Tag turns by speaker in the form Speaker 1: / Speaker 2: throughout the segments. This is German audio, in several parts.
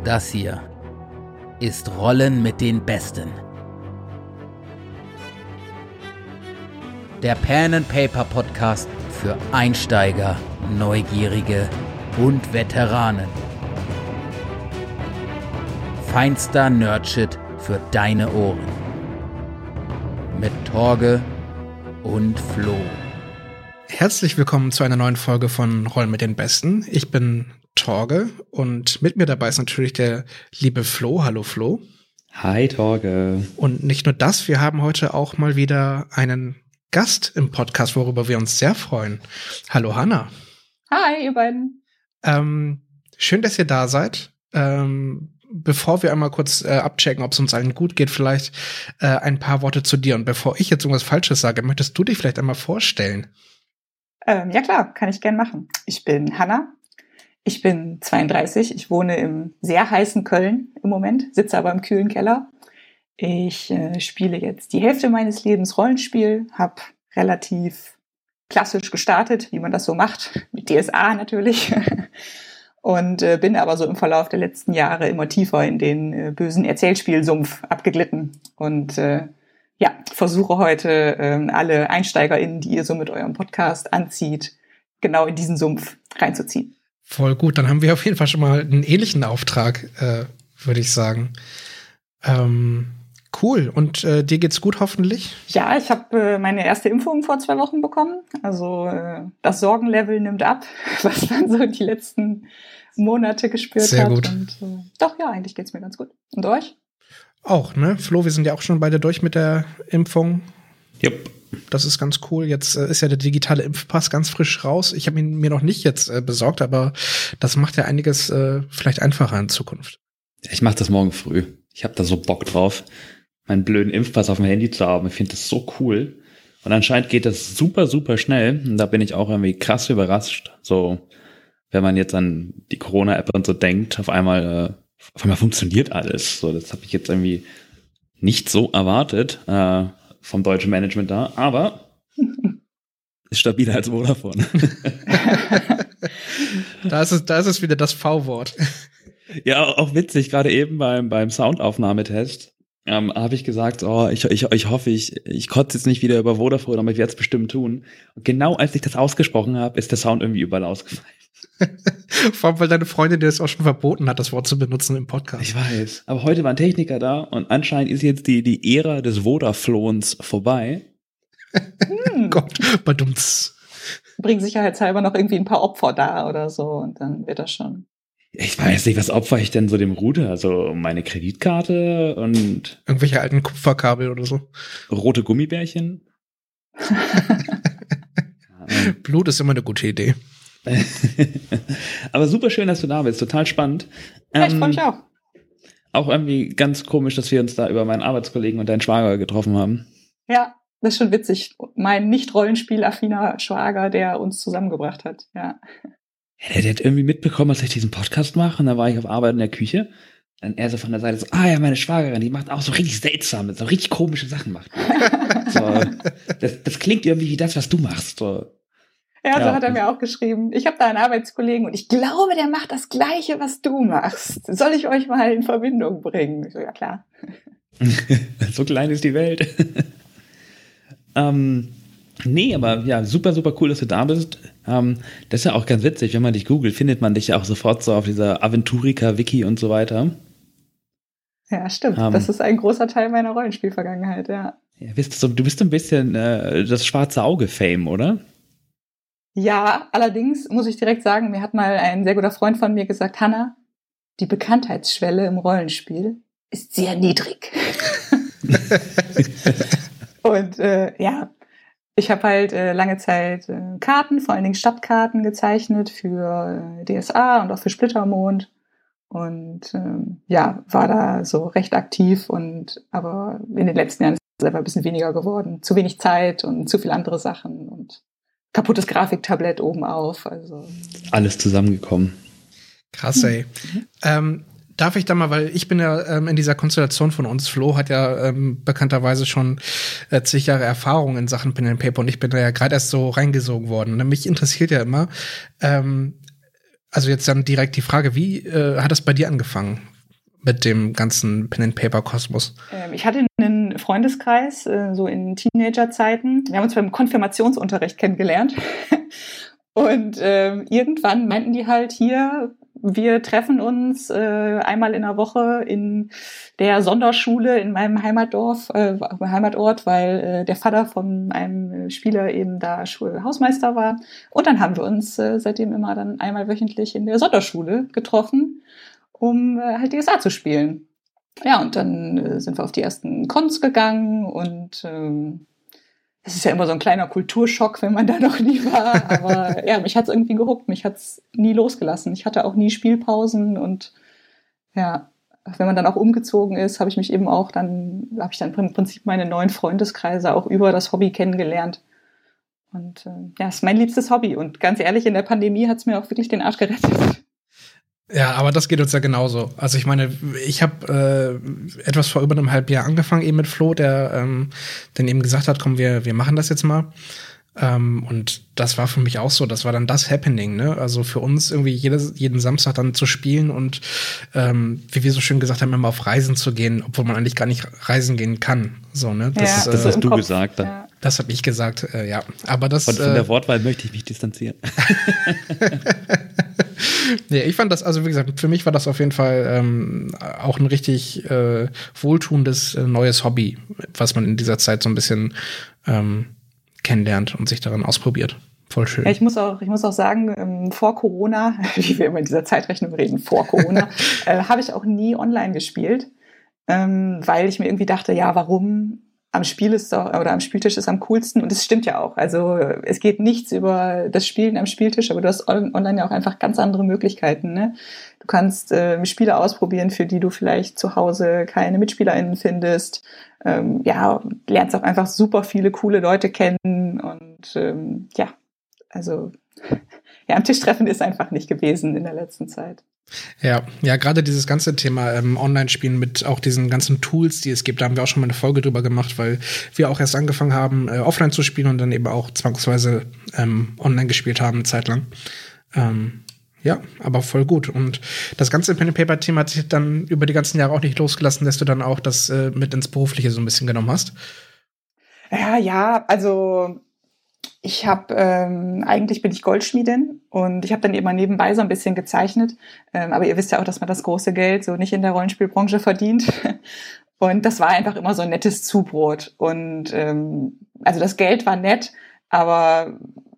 Speaker 1: Das hier ist Rollen mit den Besten. Der Pen-and-Paper-Podcast für Einsteiger, Neugierige und Veteranen. Feinster Nerdshit für deine Ohren. Mit Torge und Flo.
Speaker 2: Herzlich willkommen zu einer neuen Folge von Rollen mit den Besten. Ich bin Torge und mit mir dabei ist natürlich der liebe Flo. Hallo Flo.
Speaker 3: Hi Torge.
Speaker 2: Und nicht nur das, wir haben heute auch mal wieder einen Gast im Podcast, worüber wir uns sehr freuen. Hallo Hanna.
Speaker 4: Hi, ihr beiden.
Speaker 2: Schön, dass ihr da seid. Bevor wir einmal kurz abchecken, ob es uns allen gut geht, vielleicht ein paar Worte zu dir. Und bevor ich jetzt irgendwas Falsches sage, möchtest du dich vielleicht einmal vorstellen?
Speaker 4: Ja klar, kann ich gern machen. Ich bin Hanna. Ich bin 32. Ich wohne im sehr heißen Köln im Moment, sitze aber im kühlen Keller. Ich spiele jetzt die Hälfte meines Lebens Rollenspiel, habe relativ klassisch gestartet, wie man das so macht, mit DSA natürlich. Und bin aber so im Verlauf der letzten Jahre immer tiefer in den bösen Erzählspielsumpf abgeglitten. Und versuche heute alle EinsteigerInnen, die ihr so mit eurem Podcast anzieht, genau in diesen Sumpf reinzuziehen.
Speaker 2: Voll gut, dann haben wir auf jeden Fall schon mal einen ähnlichen Auftrag, würde ich sagen. Cool, und dir geht's gut hoffentlich?
Speaker 4: Ja, ich habe meine erste Impfung vor 2 Wochen bekommen. Also das Sorgenlevel nimmt ab, was man so die letzten Monate gespürt
Speaker 2: Sehr
Speaker 4: hat.
Speaker 2: gut.
Speaker 4: Und doch, ja, eigentlich geht's mir ganz gut. Und euch?
Speaker 2: Auch, ne? Flo, wir sind ja auch schon beide durch mit der Impfung.
Speaker 3: Jupp.
Speaker 2: Das ist ganz cool. Jetzt ist ja der digitale Impfpass ganz frisch raus. Ich habe ihn mir noch nicht jetzt besorgt, aber das macht ja einiges vielleicht einfacher in Zukunft.
Speaker 3: Ich mache das morgen früh. Ich habe da so Bock drauf, meinen blöden Impfpass auf dem Handy zu haben. Ich finde das so cool. Und anscheinend geht das super, super schnell. Und da bin ich auch irgendwie krass überrascht. So, wenn man jetzt an die Corona-App und so denkt, auf einmal funktioniert alles. So, das habe ich jetzt irgendwie nicht so erwartet vom deutschen Management da. Aber ist stabiler als Vodafone.
Speaker 2: Da ist es wieder das V-Wort.
Speaker 3: Ja, auch witzig, gerade eben beim Soundaufnahmetest habe ich gesagt, ich hoffe, ich kotze jetzt nicht wieder über Vodafone, aber ich werde es bestimmt tun. Und genau als ich das ausgesprochen habe, ist der Sound irgendwie überall ausgefallen.
Speaker 2: Vor allem, weil deine Freundin dir das auch schon verboten hat, das Wort zu benutzen im Podcast.
Speaker 3: Ich weiß, aber heute war ein Techniker da und anscheinend ist jetzt die Ära des Vodaflons vorbei.
Speaker 2: Gott, badumts.
Speaker 4: Bring sicherheitshalber noch irgendwie ein paar Opfer da oder so und dann wird das schon.
Speaker 3: Ich weiß nicht, was opfer ich denn so dem Router? Also meine Kreditkarte und
Speaker 2: irgendwelche alten Kupferkabel oder so.
Speaker 3: Rote Gummibärchen.
Speaker 2: Blut ist immer eine gute Idee.
Speaker 3: Aber super schön, dass du da bist. Total spannend.
Speaker 4: Ja, ich freue mich auch.
Speaker 3: Auch irgendwie ganz komisch, dass wir uns da über meinen Arbeitskollegen und deinen Schwager getroffen haben.
Speaker 4: Ja, das ist schon witzig. Mein nicht rollenspielaffiner Schwager, der uns zusammengebracht hat. Ja.
Speaker 3: Ja, der hat irgendwie mitbekommen, dass ich diesen Podcast mache. Und da war ich auf Arbeit in der Küche. Und er so von der Seite so, ja, meine Schwagerin, die macht auch so richtig seltsame, so richtig komische Sachen macht. So, das klingt irgendwie wie das, was du machst. So.
Speaker 4: Ja, so hat er mir auch geschrieben. Ich habe da einen Arbeitskollegen und ich glaube, der macht das Gleiche, was du machst. Soll ich euch mal in Verbindung bringen? Ich so, ja klar.
Speaker 3: So klein ist die Welt. Nee, aber ja, super, super cool, dass du da bist. Das ist ja auch ganz witzig, wenn man dich googelt, findet man dich ja auch sofort so auf dieser Aventurica-Wiki und so weiter.
Speaker 4: Ja, stimmt. Das ist ein großer Teil meiner Rollenspielvergangenheit, ja. Ja,
Speaker 3: du bist ein bisschen das schwarze Auge-Fame, oder?
Speaker 4: Ja, allerdings muss ich direkt sagen, mir hat mal ein sehr guter Freund von mir gesagt, Hanna, die Bekanntheitsschwelle im Rollenspiel ist sehr niedrig. Und ich habe halt lange Zeit Karten, vor allen Dingen Stadtkarten gezeichnet für DSA und auch für Splittermond. Und war da so recht aktiv. Aber in den letzten Jahren ist es einfach ein bisschen weniger geworden. Zu wenig Zeit und zu viele andere Sachen und kaputtes Grafiktablett oben auf. Also
Speaker 3: alles zusammengekommen.
Speaker 2: Krass, ey. Darf ich da mal, weil ich bin ja in dieser Konstellation von uns, Flo hat ja bekannterweise schon zig Jahre Erfahrung in Sachen Pen and Paper und ich bin da ja gerade erst so reingesogen worden. Und mich interessiert ja immer, also jetzt dann direkt die Frage, wie hat das bei dir angefangen? mit dem ganzen Pen-and-Paper-Kosmos?
Speaker 4: Ich hatte einen Freundeskreis, so in Teenagerzeiten. Wir haben uns beim Konfirmationsunterricht kennengelernt. Und irgendwann meinten die halt hier, wir treffen uns einmal in der Woche in der Sonderschule in meinem Heimatort, weil der Vater von einem Spieler eben da Hausmeister war. Und dann haben wir uns seitdem immer dann einmal wöchentlich in der Sonderschule getroffen, um halt DSA zu spielen. Ja, und dann sind wir auf die ersten Cons gegangen und das ist ja immer so ein kleiner Kulturschock, wenn man da noch nie war. Aber ja, mich hat's irgendwie gehuckt, mich hat's nie losgelassen. Ich hatte auch nie Spielpausen und ja, wenn man dann auch umgezogen ist, habe ich im Prinzip meine neuen Freundeskreise auch über das Hobby kennengelernt. Und ja, ist mein liebstes Hobby. Und ganz ehrlich, in der Pandemie hat's mir auch wirklich den Arsch gerettet.
Speaker 2: Ja, aber das geht uns ja genauso. Also ich meine, ich habe etwas vor über einem halben Jahr angefangen eben mit Flo, der dann eben gesagt hat, komm, wir machen das jetzt mal. Und das war für mich auch so, das war dann das Happening, ne? Also für uns irgendwie jeden Samstag dann zu spielen und wie wir so schön gesagt haben, immer auf Reisen zu gehen, obwohl man eigentlich gar nicht reisen gehen kann. So, ne?
Speaker 3: Das hast du gesagt.
Speaker 4: Ja.
Speaker 2: Das habe ich gesagt, ja. Aber das
Speaker 3: von der Wortwahl möchte ich mich distanzieren.
Speaker 2: Nee, ich fand das, also wie gesagt, für mich war das auf jeden Fall auch ein richtig wohltuendes neues Hobby, was man in dieser Zeit so ein bisschen kennenlernt und sich daran ausprobiert. Voll schön.
Speaker 4: Ja, ich muss auch sagen, vor Corona, wie wir immer in dieser Zeitrechnung reden, vor Corona, habe ich auch nie online gespielt, weil ich mir irgendwie dachte, ja, warum? Am Spieltisch ist am coolsten und es stimmt ja auch. Also es geht nichts über das Spielen am Spieltisch, aber du hast online ja auch einfach ganz andere Möglichkeiten. Ne? Du kannst Spiele ausprobieren, für die du vielleicht zu Hause keine MitspielerInnen findest. Lernst auch einfach super viele coole Leute kennen und am Tisch treffen ist einfach nicht gewesen in der letzten Zeit.
Speaker 2: Ja, gerade dieses ganze Thema Online-Spielen mit auch diesen ganzen Tools, die es gibt, da haben wir auch schon mal eine Folge drüber gemacht, weil wir auch erst angefangen haben, offline zu spielen und dann eben auch zwangsweise online gespielt haben, eine Zeit lang. Ja, aber voll gut. Und das ganze Pen-and-Paper-Thema hat sich dann über die ganzen Jahre auch nicht losgelassen, dass du dann auch das mit ins Berufliche so ein bisschen genommen hast.
Speaker 4: Ja, also eigentlich bin ich Goldschmiedin und ich habe dann immer nebenbei so ein bisschen gezeichnet. Aber ihr wisst ja auch, dass man das große Geld so nicht in der Rollenspielbranche verdient. Und das war einfach immer so ein nettes Zubrot. Und also das Geld war nett, aber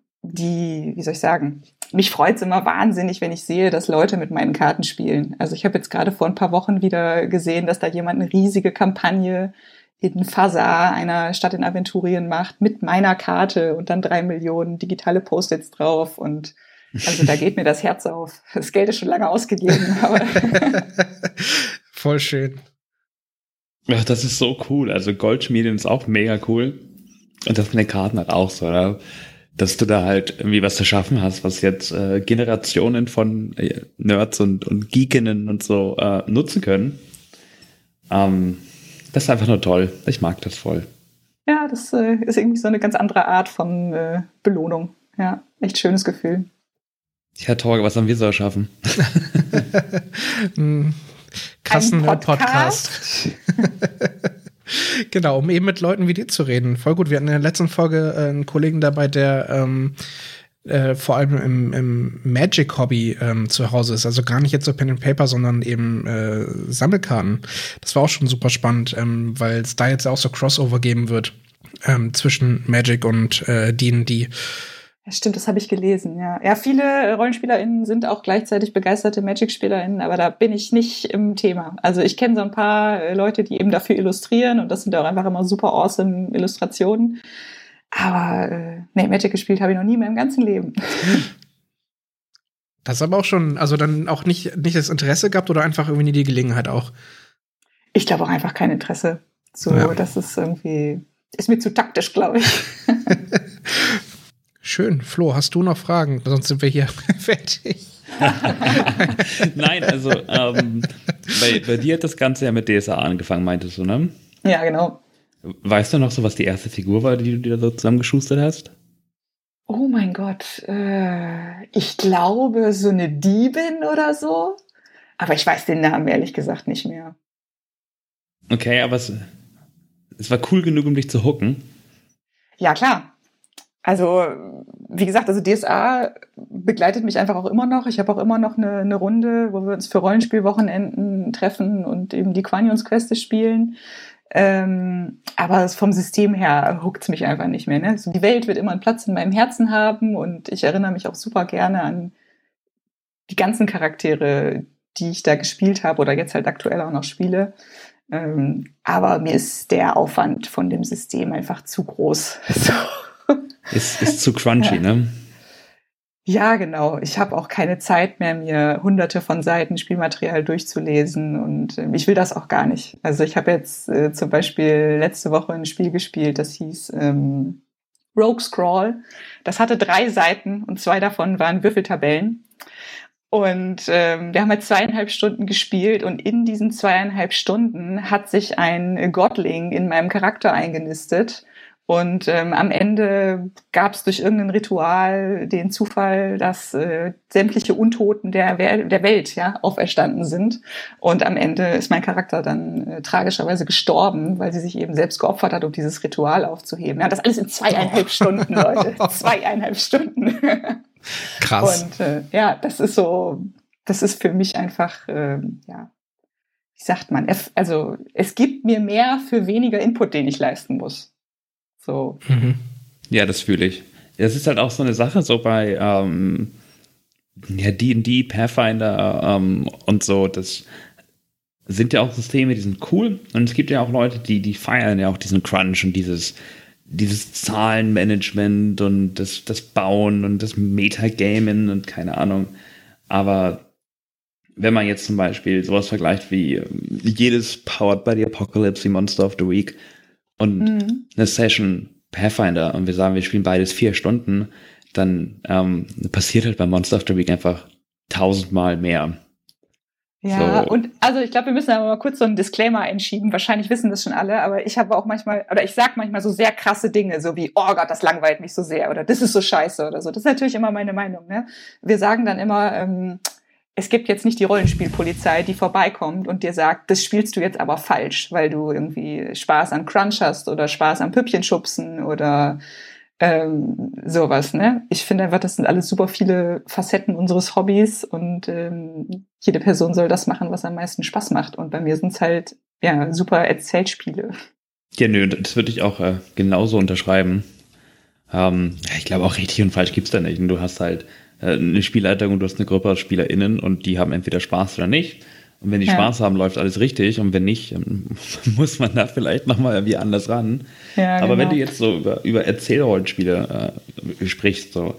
Speaker 4: mich freut's immer wahnsinnig, wenn ich sehe, dass Leute mit meinen Karten spielen. Also ich habe jetzt gerade vor ein paar Wochen wieder gesehen, dass da jemand eine riesige Kampagne in Fasar, einer Stadt in Aventurien, macht mit meiner Karte und dann 3 Millionen digitale Post-its drauf. Und also da geht mir das Herz auf. Das Geld ist schon lange ausgegeben. Aber
Speaker 2: voll schön.
Speaker 3: Ja, das ist so cool. Also Goldschmieden ist auch mega cool. Und das mit den Karten halt auch so, oder? Dass du da halt irgendwie was zu schaffen hast, was jetzt Generationen von Nerds und Geekinnen und so nutzen können. Das ist einfach nur toll. Ich mag das voll.
Speaker 4: Ja, das ist irgendwie so eine ganz andere Art von Belohnung. Ja, echt schönes Gefühl.
Speaker 3: Ja, Torge, was haben wir so erschaffen?
Speaker 2: Krassen Podcast. Genau, um eben mit Leuten wie dir zu reden. Voll gut. Wir hatten in der letzten Folge einen Kollegen dabei, der vor allem im Magic-Hobby zu Hause ist. Also gar nicht jetzt so Pen and Paper, sondern eben Sammelkarten. Das war auch schon super spannend, weil es da jetzt auch so Crossover geben wird zwischen Magic und D&D.
Speaker 4: Ja, stimmt, das habe ich gelesen, ja. Ja, viele RollenspielerInnen sind auch gleichzeitig begeisterte Magic-SpielerInnen, aber da bin ich nicht im Thema. Also ich kenne so ein paar Leute, die eben dafür illustrieren und das sind auch einfach immer super awesome Illustrationen. Aber Magic gespielt habe ich noch nie in meinem ganzen Leben.
Speaker 2: Das ist aber auch schon, also dann auch nicht das Interesse gehabt oder einfach irgendwie nie die Gelegenheit auch?
Speaker 4: Ich glaube auch einfach kein Interesse. So, ja. Das ist mir zu taktisch, glaube ich.
Speaker 2: Schön. Flo, hast du noch Fragen? Sonst sind wir hier fertig.
Speaker 3: Nein, also bei dir hat das Ganze ja mit DSA angefangen, meintest du, ne?
Speaker 4: Ja, genau.
Speaker 3: Weißt du noch so, was die erste Figur war, die du dir so zusammengeschustert hast?
Speaker 4: Oh mein Gott. Ich glaube, so eine Diebin oder so. Aber ich weiß den Namen ehrlich gesagt nicht mehr.
Speaker 3: Okay, aber es war cool genug, um dich zu hooken.
Speaker 4: Ja, klar. Also, wie gesagt, also DSA begleitet mich einfach auch immer noch. Ich habe auch immer noch eine Runde, wo wir uns für Rollenspielwochenenden treffen und eben die Quanions-Queste spielen. Aber vom System her huckt's mich einfach nicht mehr. Ne? Also die Welt wird immer einen Platz in meinem Herzen haben und ich erinnere mich auch super gerne an die ganzen Charaktere, die ich da gespielt habe oder jetzt halt aktuell auch noch spiele. Aber mir ist der Aufwand von dem System einfach zu groß. So.
Speaker 3: Ist zu crunchy, ne?
Speaker 4: Ja, genau. Ich habe auch keine Zeit mehr, mir hunderte von Seiten Spielmaterial durchzulesen und ich will das auch gar nicht. Also ich habe jetzt zum Beispiel letzte Woche ein Spiel gespielt, das hieß Rogue Scrawl. Das hatte 3 Seiten und 2 davon waren Würfeltabellen. Und wir haben halt 2,5 Stunden gespielt und in diesen 2,5 Stunden hat sich ein Godling in meinem Charakter eingenistet. Und am Ende gab es durch irgendein Ritual den Zufall, dass sämtliche Untoten der Welt ja auferstanden sind. Und am Ende ist mein Charakter dann tragischerweise gestorben, weil sie sich eben selbst geopfert hat, um dieses Ritual aufzuheben. Ja, das alles in 2,5 Stunden, Leute. 2,5 Stunden.
Speaker 2: Krass.
Speaker 4: Und ja, das ist für mich einfach, ja, wie sagt man, also es gibt mir mehr für weniger Input, den ich leisten muss. So.
Speaker 3: Ja, das fühle ich. Das ist halt auch so eine Sache, so bei ja, D&D, Pathfinder und so, das sind ja auch Systeme, die sind cool und es gibt ja auch Leute, die feiern ja auch diesen Crunch und dieses Zahlenmanagement und das Bauen und das Metagaming und keine Ahnung. Aber wenn man jetzt zum Beispiel sowas vergleicht wie jedes Powered by the Apocalypse, wie Monster of the Week und eine Session Pathfinder und wir sagen, wir spielen beides 4 Stunden, dann passiert halt bei Monster of the Week einfach 1000-mal mehr.
Speaker 4: Ja,
Speaker 3: so.
Speaker 4: Und also ich glaube, wir müssen aber mal kurz so einen Disclaimer einschieben. Wahrscheinlich wissen das schon alle, aber ich habe auch manchmal, oder ich sag manchmal so sehr krasse Dinge, so wie, oh Gott, das langweilt mich so sehr oder das ist so scheiße oder so. Das ist natürlich immer meine Meinung. Ne? Wir sagen dann immer, es gibt jetzt nicht die Rollenspielpolizei, die vorbeikommt und dir sagt, das spielst du jetzt aber falsch, weil du irgendwie Spaß an Crunch hast oder Spaß am Püppchenschubsen oder sowas, ne? Ich finde einfach, das sind alles super viele Facetten unseres Hobbys und jede Person soll das machen, was am meisten Spaß macht. Und bei mir sind es halt, ja, super Erzählspiele.
Speaker 3: Ja, nö, das würde ich auch genauso unterschreiben. Ich glaube auch richtig und falsch gibt's da nicht. Und du hast halt eine Spielleitung und du hast eine Gruppe aus SpielerInnen und die haben entweder Spaß oder nicht. Und wenn die Spaß haben, läuft alles richtig. Und wenn nicht, muss man da vielleicht nochmal irgendwie anders ran.
Speaker 4: Ja,
Speaker 3: aber
Speaker 4: genau.
Speaker 3: wenn du jetzt so über Erzählrollenspiele sprichst, so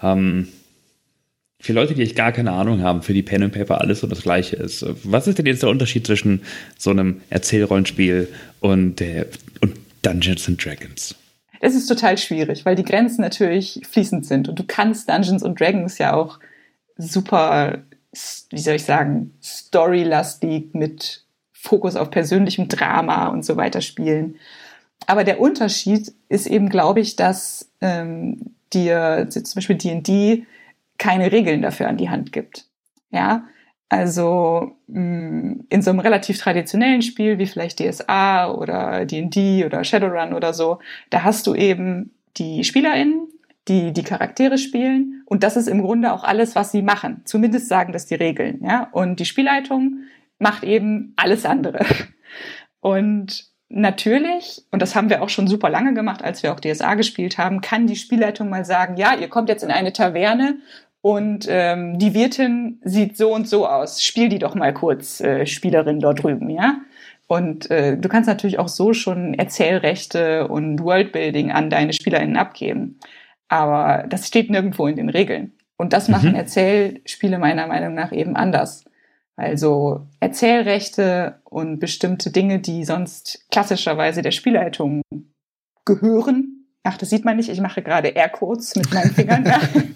Speaker 3: für Leute, die echt gar keine Ahnung haben, für die Pen and Paper alles so das Gleiche ist. Was ist denn jetzt der Unterschied zwischen so einem Erzählrollenspiel und Dungeons and Dragons?
Speaker 4: Das ist total schwierig, weil die Grenzen natürlich fließend sind. Und du kannst Dungeons and Dragons ja auch super, wie soll ich sagen, storylastig mit Fokus auf persönlichem Drama und so weiter spielen. Aber der Unterschied ist eben, glaube ich, dass dir zum Beispiel D&D keine Regeln dafür an die Hand gibt. Ja, also in so einem relativ traditionellen Spiel wie vielleicht DSA oder D&D oder Shadowrun oder so, da hast du eben die SpielerInnen, die Charaktere spielen und das ist im Grunde auch alles, was sie machen. Zumindest sagen das die Regeln. Ja, und die Spielleitung macht eben alles andere. Und natürlich, und das haben wir auch schon super lange gemacht, als wir auch DSA gespielt haben, kann die Spielleitung mal sagen, ja, ihr kommt jetzt in eine Taverne und die Wirtin sieht so und so aus. Spiel die doch mal kurz, Spielerin dort drüben, ja? Und du kannst natürlich auch so schon Erzählrechte und Worldbuilding an deine SpielerInnen abgeben. Aber das steht nirgendwo in den Regeln. Und das machen Erzählspiele meiner Meinung nach eben anders. Also Erzählrechte und bestimmte Dinge, die sonst klassischerweise der Spielleitung gehören. Ach, das sieht man nicht, ich mache gerade Airquotes mit meinen Fingern.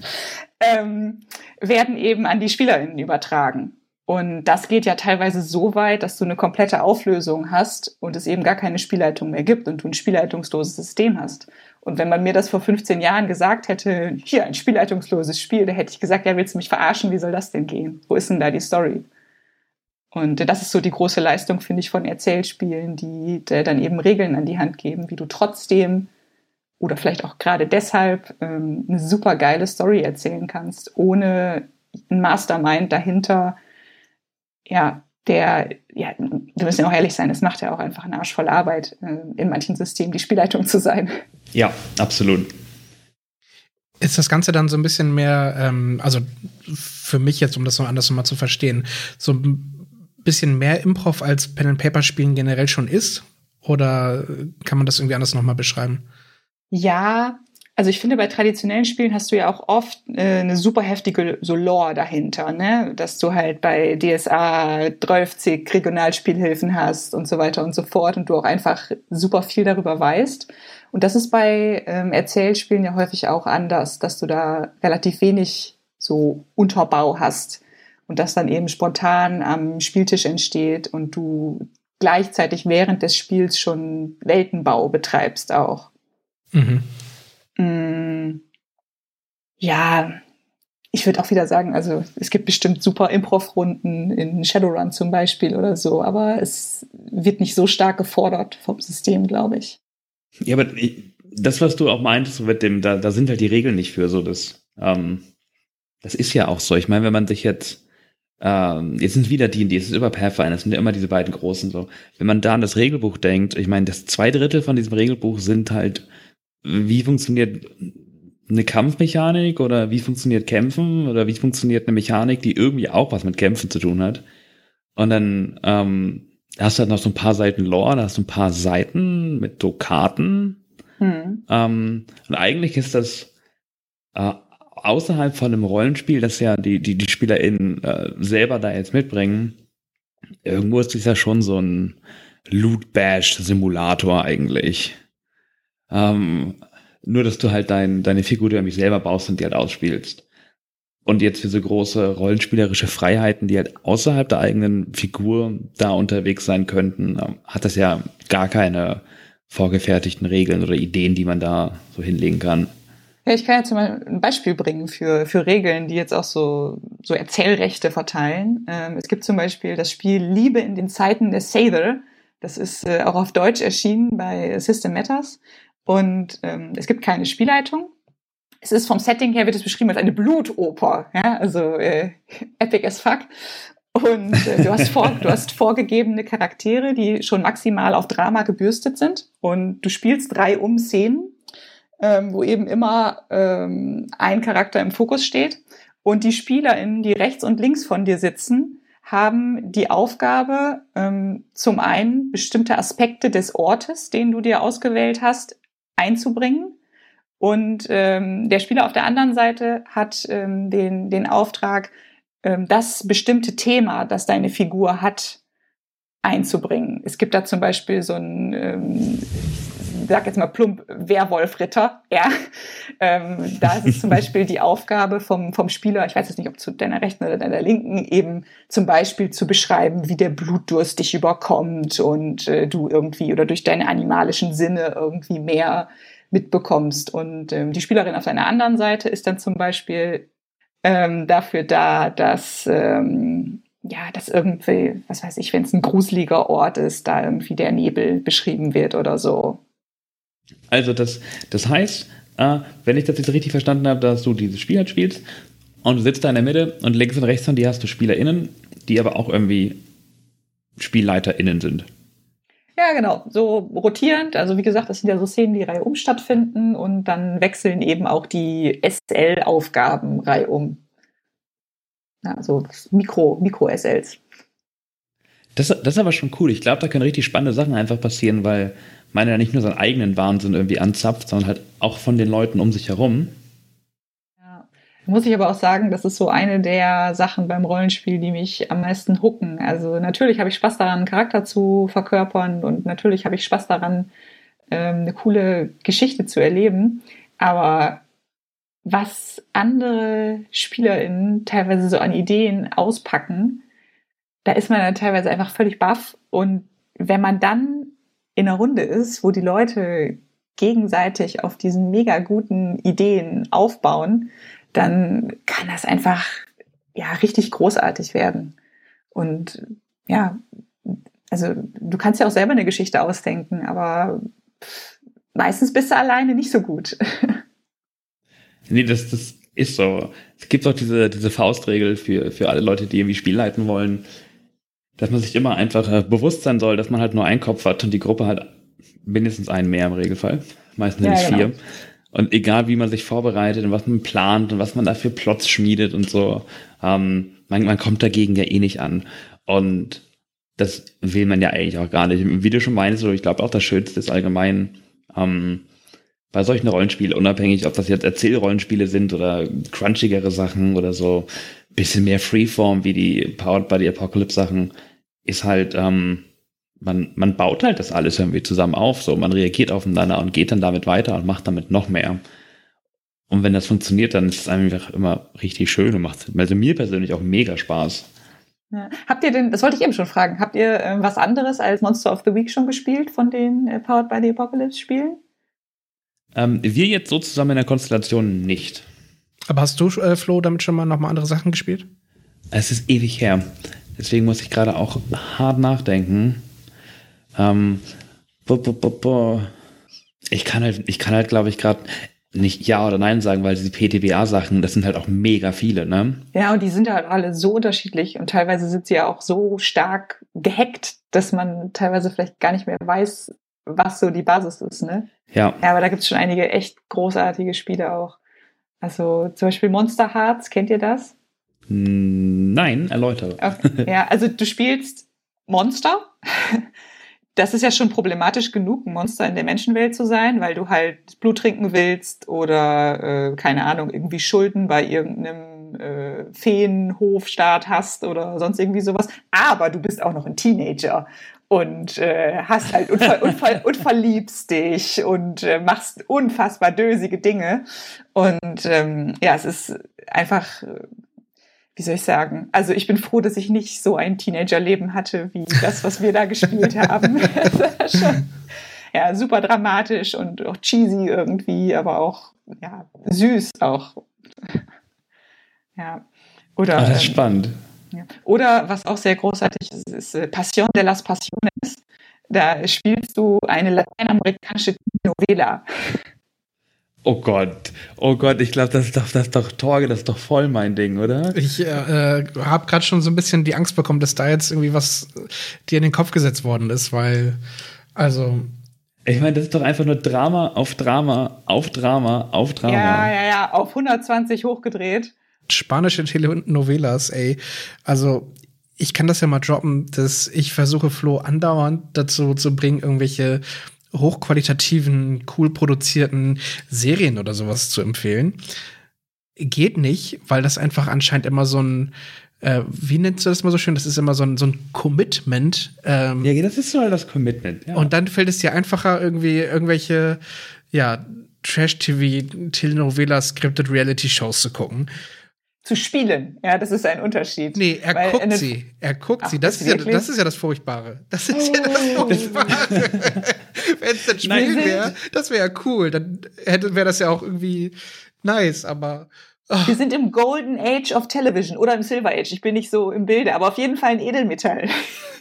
Speaker 4: Werden eben an die SpielerInnen übertragen. Und das geht ja teilweise so weit, dass du eine komplette Auflösung hast und es eben gar keine Spielleitung mehr gibt und du ein spielleitungsloses System hast. Und wenn man mir das vor 15 Jahren gesagt hätte, hier ein spielleitungsloses Spiel, da hätte ich gesagt, ja, willst du mich verarschen, wie soll das denn gehen? Wo ist denn da die Story? Und das ist so die große Leistung, finde ich, von Erzählspielen, die dann eben Regeln an die Hand geben, wie du trotzdem oder vielleicht auch gerade deshalb eine super geile Story erzählen kannst, ohne ein Mastermind dahinter. Ja, wir müssen ja auch ehrlich sein, es macht ja auch einfach einen Arsch voll Arbeit, in manchen Systemen die Spielleitung zu sein.
Speaker 3: Ja, absolut.
Speaker 2: Ist das Ganze dann so ein bisschen mehr, also für mich jetzt, um das so anders nochmal zu verstehen, so ein bisschen mehr Improv als Pen-and-Paper-Spielen generell schon ist? Oder kann man das irgendwie anders nochmal beschreiben? Ja,
Speaker 4: also ich finde, bei traditionellen Spielen hast du ja auch oft eine super heftige so Lore dahinter, ne? Dass du halt bei DSA 30 Regionalspielhilfen hast und so weiter und so fort und du auch einfach super viel darüber weißt. Und das ist bei Erzählspielen ja häufig auch anders, dass du da relativ wenig so Unterbau hast und das dann eben spontan am Spieltisch entsteht und du gleichzeitig während des Spiels schon Weltenbau betreibst auch.
Speaker 2: Mhm.
Speaker 4: Ja, ich würde auch wieder sagen, also es gibt bestimmt super Improv-Runden in Shadowrun zum Beispiel oder so, aber es wird nicht so stark gefordert vom System, glaube ich.
Speaker 3: Ja, aber das, was du auch meintest mit dem, da sind halt die Regeln nicht für so, das ist ja auch so. Ich meine, wenn man sich jetzt sind wieder D&D, es ist über Pathfinder, es sind ja immer diese beiden großen so. Wenn man da an das Regelbuch denkt, ich meine, das 2/3 von diesem Regelbuch sind halt, wie funktioniert eine Kampfmechanik oder wie funktioniert Kämpfen oder wie funktioniert eine Mechanik, die irgendwie auch was mit Kämpfen zu tun hat. Und dann hast du halt noch so ein paar Seiten Lore, da hast du ein paar Seiten mit so Karten. Und eigentlich ist das außerhalb von einem Rollenspiel, das ja die SpielerInnen selber da jetzt mitbringen, irgendwo ist das ja schon so ein Loot-Bash-Simulator eigentlich. Nur, dass du halt deine Figur irgendwie selber baust und die halt ausspielst. Und jetzt für so große rollenspielerische Freiheiten, die halt außerhalb der eigenen Figur da unterwegs sein könnten, hat das ja gar keine vorgefertigten Regeln oder Ideen, die man da so hinlegen kann.
Speaker 4: Ja, ich kann jetzt mal ein Beispiel bringen für Regeln, die jetzt auch so Erzählrechte verteilen. Es gibt zum Beispiel das Spiel Liebe in den Zeiten der Sather. Das ist auch auf Deutsch erschienen bei System Matters. Und es gibt keine Spielleitung. Es ist vom Setting her, wird es beschrieben als eine Blutoper. Ja? Also epic as fuck. Und du hast vorgegebene Charaktere, die schon maximal auf Drama gebürstet sind. Und du spielst 3 Szenen, wo eben immer ein Charakter im Fokus steht. Und die SpielerInnen, die rechts und links von dir sitzen, haben die Aufgabe, zum einen bestimmte Aspekte des Ortes, den du dir ausgewählt hast, einzubringen. Und der Spieler auf der anderen Seite hat den Auftrag, das bestimmte Thema, das deine Figur hat, einzubringen. Es gibt da zum Beispiel so ein sag jetzt mal plump, Werwolf-Ritter, ja. Da ist es zum Beispiel die Aufgabe vom Spieler, ich weiß jetzt nicht, ob zu deiner rechten oder deiner linken, eben zum Beispiel zu beschreiben, wie der Blutdurst dich überkommt und du irgendwie oder durch deine animalischen Sinne irgendwie mehr mitbekommst. Und die Spielerin auf deiner anderen Seite ist dann zum Beispiel dafür da, dass dass irgendwie, was weiß ich, wenn es ein gruseliger Ort ist, da irgendwie der Nebel beschrieben wird oder so.
Speaker 3: Also das heißt, wenn ich das jetzt richtig verstanden habe, dass du dieses Spiel halt spielst und du sitzt da in der Mitte und links und rechts von dir hast du SpielerInnen, die aber auch irgendwie SpielleiterInnen sind.
Speaker 4: Ja, genau, so rotierend. Also wie gesagt, das sind ja so Szenen, die reihum stattfinden und dann wechseln eben auch die SL-Aufgaben reihum. Ja, also Mikro-SLs.
Speaker 3: Das ist aber schon cool. Ich glaube, da können richtig spannende Sachen einfach passieren, weil man ja nicht nur seinen eigenen Wahnsinn irgendwie anzapft, sondern halt auch von den Leuten um sich herum.
Speaker 4: Ja, muss ich aber auch sagen, das ist so eine der Sachen beim Rollenspiel, die mich am meisten hooken. Also natürlich habe ich Spaß daran, einen Charakter zu verkörpern und natürlich habe ich Spaß daran, eine coole Geschichte zu erleben. Aber was andere SpielerInnen teilweise so an Ideen auspacken, da ist man dann teilweise einfach völlig baff. Und wenn man dann in einer Runde ist, wo die Leute gegenseitig auf diesen mega guten Ideen aufbauen, dann kann das einfach richtig großartig werden. Und ja, also du kannst ja auch selber eine Geschichte ausdenken, aber meistens bist du alleine nicht so gut.
Speaker 3: Nee, das ist so. Es gibt auch diese Faustregel für alle Leute, die irgendwie Spiel leiten wollen, dass man sich immer einfach bewusst sein soll, dass man halt nur einen Kopf hat und die Gruppe halt mindestens einen mehr im Regelfall. Meistens nicht
Speaker 4: genau.
Speaker 3: 4. Und egal, wie man sich vorbereitet und was man plant und was man da für Plots schmiedet und so, man kommt dagegen ja eh nicht an. Und das will man ja eigentlich auch gar nicht. Wie du schon meinst, ich glaube auch das Schönste ist allgemein, bei solchen Rollenspielen, unabhängig, ob das jetzt Erzählrollenspiele sind oder crunchigere Sachen oder so, bisschen mehr Freeform wie die Powered by the Apocalypse Sachen, ist halt, man baut halt das alles irgendwie zusammen auf, so, man reagiert aufeinander und geht dann damit weiter und macht damit noch mehr. Und wenn das funktioniert, dann ist es einfach immer richtig schön und macht, also mir persönlich auch mega Spaß.
Speaker 4: Ja. Habt ihr das wollte ich eben schon fragen, habt ihr was anderes als Monster of the Week schon gespielt von den Powered by the Apocalypse Spielen?
Speaker 3: Wir jetzt so zusammen in der Konstellation nicht.
Speaker 2: Aber hast du, Flo, damit schon mal nochmal andere Sachen gespielt?
Speaker 3: Es ist ewig her. Deswegen muss ich gerade auch hart nachdenken. Ich kann halt, glaube ich, gerade nicht Ja oder Nein sagen, weil diese PTBA-Sachen, das sind halt auch mega viele, ne?
Speaker 4: Ja, und die sind halt alle so unterschiedlich und teilweise sind sie ja auch so stark gehackt, dass man teilweise vielleicht gar nicht mehr weiß, was so die Basis ist, ne?
Speaker 3: Ja.
Speaker 4: Ja, aber da gibt's schon einige echt großartige Spiele auch. Also zum Beispiel Monster Hearts, kennt ihr das?
Speaker 3: Nein, erläutere.
Speaker 4: Okay. Ja, also du spielst Monster. Das ist ja schon problematisch genug, ein Monster in der Menschenwelt zu sein, weil du halt Blut trinken willst oder, keine Ahnung, irgendwie Schulden bei irgendeinem Feenhofstaat hast oder sonst irgendwie sowas. Aber du bist auch noch ein Teenager und hast halt und verliebst dich und machst unfassbar dösige Dinge. Und ja, es ist einfach, wie soll ich sagen, also ich bin froh, dass ich nicht so ein Teenagerleben hatte, wie das, was wir da gespielt haben. Das war schon, ja, super dramatisch und auch cheesy irgendwie, aber auch, ja, süß auch. Ja. Oder,
Speaker 3: das ist spannend.
Speaker 4: Ja. Oder was auch sehr großartig ist, ist Pasión de las Pasiones. Da spielst du eine lateinamerikanische Novela.
Speaker 3: Oh Gott, ich glaube, das ist doch Torge, das ist doch voll mein Ding, oder?
Speaker 2: Ich habe gerade schon so ein bisschen die Angst bekommen, dass da jetzt irgendwie was dir in den Kopf gesetzt worden ist, weil, also.
Speaker 3: Ich meine, das ist doch einfach nur Drama auf Drama auf Drama auf Drama.
Speaker 4: Ja, auf 120 hochgedreht.
Speaker 2: Spanische Telenovelas, ey. Also, ich kann das ja mal droppen, dass ich versuche, Flo andauernd dazu zu bringen, irgendwelche hochqualitativen, cool produzierten Serien oder sowas zu empfehlen. Geht nicht, weil das einfach anscheinend immer so ein, wie nennst du das mal so schön? Das ist immer so ein Commitment.
Speaker 3: Ja, das ist so halt das Commitment. Ja.
Speaker 2: Und dann fällt es dir einfacher, irgendwie irgendwelche, ja, Trash-TV, Telenovela, Scripted Reality-Shows zu gucken.
Speaker 4: Zu spielen, ja, das ist ein Unterschied.
Speaker 2: Nee, er guckt sie. Das ist ja das Furchtbare. Das ist ja das Furchtbare. Wenn es ein Spiel wäre, das wäre ja cool. Dann wäre das ja auch irgendwie nice, aber. Oh.
Speaker 4: Wir sind im Golden Age of Television oder im Silver Age. Ich bin nicht so im Bilde, aber auf jeden Fall ein Edelmetall.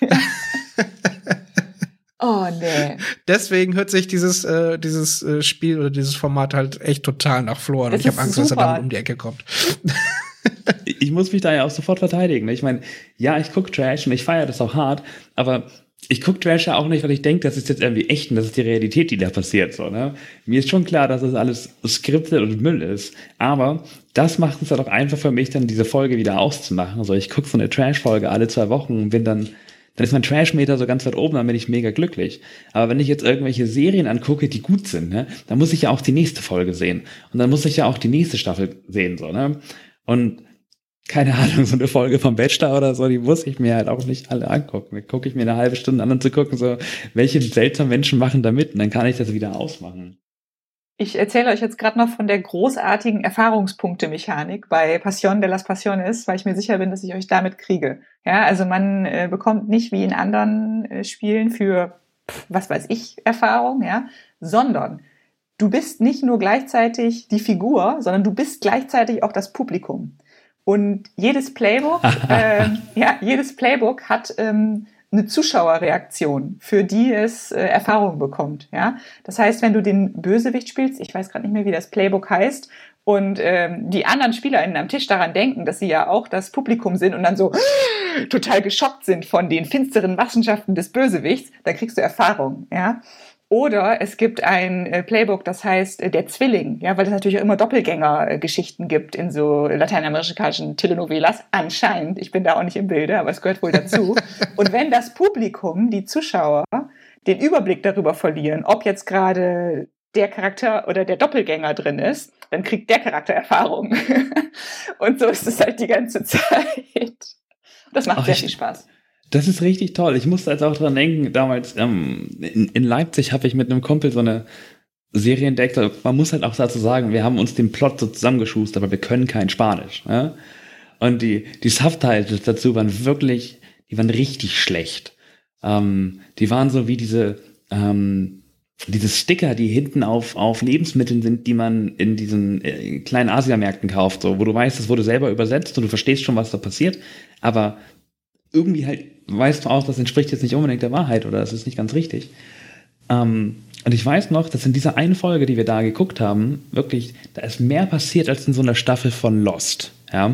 Speaker 4: Oh, nee.
Speaker 2: Deswegen hört sich dieses Spiel oder dieses Format halt echt total nach Flo an. Und ich habe Angst, dass er damit um die Ecke kommt.
Speaker 3: Ich muss mich da ja auch sofort verteidigen. Ich meine, ja, ich gucke Trash und ich feiere das auch hart, aber ich gucke Trash ja auch nicht, weil ich denke, das ist jetzt irgendwie echt und das ist die Realität, die da passiert. So, ne? Mir ist schon klar, dass das alles skriptet und Müll ist, aber das macht es ja doch einfach für mich, dann diese Folge wieder auszumachen. Also ich gucke so eine Trash-Folge alle 2 Wochen und bin dann ist mein Trash-Meter so ganz weit oben, dann bin ich mega glücklich. Aber wenn ich jetzt irgendwelche Serien angucke, die gut sind, ne, dann muss ich ja auch die nächste Folge sehen. Und dann muss ich ja auch die nächste Staffel sehen, so, ne? Und keine Ahnung, so eine Folge vom Bachelor oder so, die muss ich mir halt auch nicht alle angucken. Da gucke ich mir eine halbe Stunde an, um zu gucken, so, welche seltsamen Menschen machen da mit, und dann kann ich das wieder ausmachen.
Speaker 4: Ich erzähle euch jetzt gerade noch von der großartigen Erfahrungspunkte-Mechanik bei Pasión de las Pasiones, weil ich mir sicher bin, dass ich euch damit kriege. Ja, also man bekommt nicht wie in anderen Spielen für, was weiß ich, Erfahrung, ja, sondern du bist nicht nur gleichzeitig die Figur, sondern du bist gleichzeitig auch das Publikum. Und jedes Playbook, jedes Playbook hat eine Zuschauerreaktion, für die es Erfahrung bekommt. Ja, das heißt, wenn du den Bösewicht spielst, ich weiß gerade nicht mehr, wie das Playbook heißt, und die anderen SpielerInnen am Tisch daran denken, dass sie ja auch das Publikum sind und dann so total geschockt sind von den finsteren Machenschaften des Bösewichts, dann kriegst du Erfahrung. Ja. Oder es gibt ein Playbook, das heißt Der Zwilling, ja, weil es natürlich auch immer Doppelgänger-Geschichten gibt in so lateinamerikanischen Telenovelas, anscheinend. Ich bin da auch nicht im Bilde, aber es gehört wohl dazu. Und wenn das Publikum, die Zuschauer, den Überblick darüber verlieren, ob jetzt gerade der Charakter oder der Doppelgänger drin ist, dann kriegt der Charakter Erfahrung. Und so ist es halt die ganze Zeit. Das macht sehr viel Spaß.
Speaker 3: Das ist richtig toll. Ich musste jetzt auch dran denken, damals in Leipzig habe ich mit einem Kumpel so eine Serie entdeckt. Man muss halt auch dazu sagen, wir haben uns den Plot so zusammengeschustert, aber wir können kein Spanisch. Ja? Und die Subtitles dazu waren richtig schlecht. Die waren so wie diese Sticker, die hinten auf Lebensmitteln sind, die man in diesen kleinen Asiamärkten kauft, so, wo du weißt, es wurde selber übersetzt und du verstehst schon, was da passiert, aber irgendwie halt weißt du auch, das entspricht jetzt nicht unbedingt der Wahrheit oder das ist nicht ganz richtig. Und ich weiß noch, dass in dieser einen Folge, die wir da geguckt haben, wirklich, da ist mehr passiert als in so einer Staffel von Lost. Ja.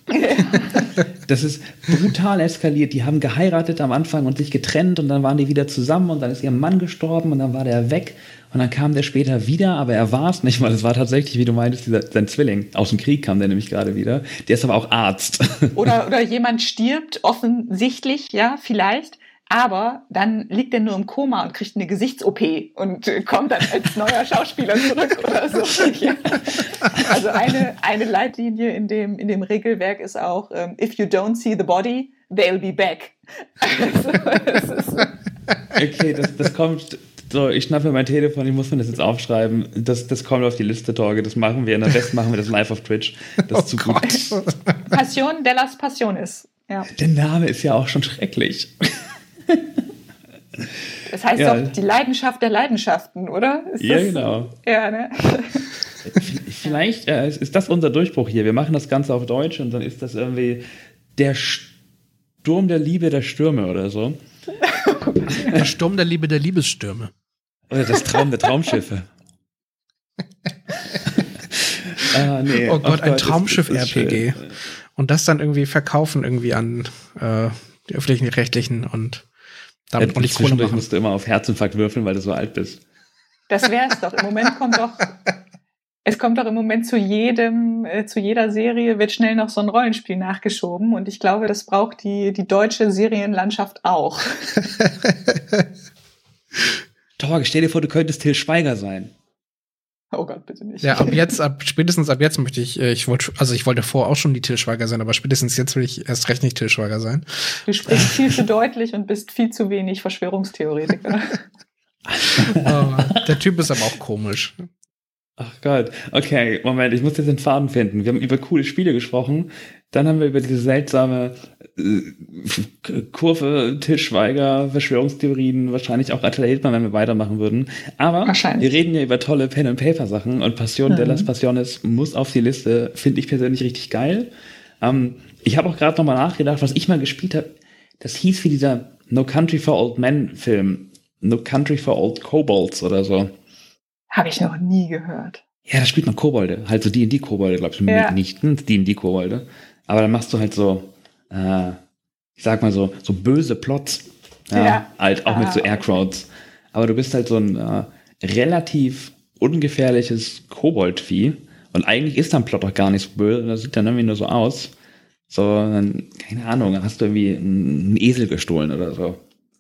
Speaker 3: Das ist brutal eskaliert. Die haben geheiratet am Anfang und sich getrennt und dann waren die wieder zusammen und dann ist ihr Mann gestorben und dann war der weg und dann kam der später wieder, aber er war es nicht, weil es war tatsächlich, wie du meintest, sein Zwilling. Aus dem Krieg kam der nämlich gerade wieder. Der ist aber auch Arzt.
Speaker 4: Oder jemand stirbt offensichtlich, ja, vielleicht. Aber dann liegt er nur im Koma und kriegt eine Gesichts-OP und kommt dann als neuer Schauspieler zurück oder so. Ja. Also eine Leitlinie in dem Regelwerk ist auch, if you don't see the body, they'll be back. Also,
Speaker 3: okay, das kommt... So, ich schnappe mein Telefon, ich muss mir das jetzt aufschreiben. Das kommt auf die Liste, Torge. Das machen wir. In der West machen wir das live auf Twitch. Das ist zu gut.
Speaker 4: Passion de las Passiones. Ja.
Speaker 3: Der Name ist ja auch schon schrecklich.
Speaker 4: Das heißt doch die Leidenschaft der Leidenschaften, oder?
Speaker 3: Genau.
Speaker 4: Ja, ne?
Speaker 3: Vielleicht ist das unser Durchbruch hier. Wir machen das Ganze auf Deutsch und dann ist das irgendwie der Sturm der Liebe der Stürme oder so.
Speaker 2: Der Sturm der Liebe der Liebesstürme.
Speaker 3: Oder das Traum der Traumschiffe. Nee,
Speaker 2: oh Gott, ein Traumschiff-RPG. Und das dann irgendwie verkaufen irgendwie an die öffentlichen Rechtlichen und damit ordentlich Kohle machen.
Speaker 3: Musst du immer auf Herzinfarkt würfeln, weil du so alt bist.
Speaker 4: Das wäre es doch. Im Moment kommt doch im Moment zu jeder Serie wird schnell noch so ein Rollenspiel nachgeschoben und ich glaube, das braucht die deutsche Serienlandschaft auch.
Speaker 3: Torge, stell dir vor, du könntest Til Schweiger sein.
Speaker 4: Oh Gott, bitte nicht.
Speaker 2: Ja, spätestens ab jetzt möchte ich wollte vorher auch schon die Til Schweiger sein, aber spätestens jetzt will ich erst recht nicht Til Schweiger sein.
Speaker 4: Du sprichst viel zu deutlich und bist viel zu wenig Verschwörungstheoretiker.
Speaker 2: Oh, der Typ ist aber auch komisch.
Speaker 3: Ach Gott, okay, Moment, ich muss jetzt den Faden finden. Wir haben über coole Spiele gesprochen, dann haben wir über diese seltsame Kurve, Til Schweiger, Verschwörungstheorien, wahrscheinlich auch Attila Hildmann, wenn wir weitermachen würden. Aber wir reden ja über tolle Pen-and-Paper-Sachen und Passion de las Passiones muss auf die Liste, finde ich persönlich richtig geil. Ich habe auch gerade nochmal nachgedacht, was ich mal gespielt habe. Das hieß wie dieser No Country for Old Men Film. No Country for Old Kobolds oder so.
Speaker 4: Habe ich noch nie gehört.
Speaker 3: Ja, da spielt man Kobolde. Halt so D&D-Kobolde, glaubst du, nicht D&D-Kobolde. Aber dann machst du halt so, ich sag mal so böse Plots. Ja. Halt auch mit so Aircrowds. Aber du bist halt so ein relativ ungefährliches Koboldvieh. Und eigentlich ist dein Plot auch gar nicht so böse. Das sieht dann irgendwie nur so aus. So, dann, keine Ahnung, dann hast du irgendwie einen Esel gestohlen oder so.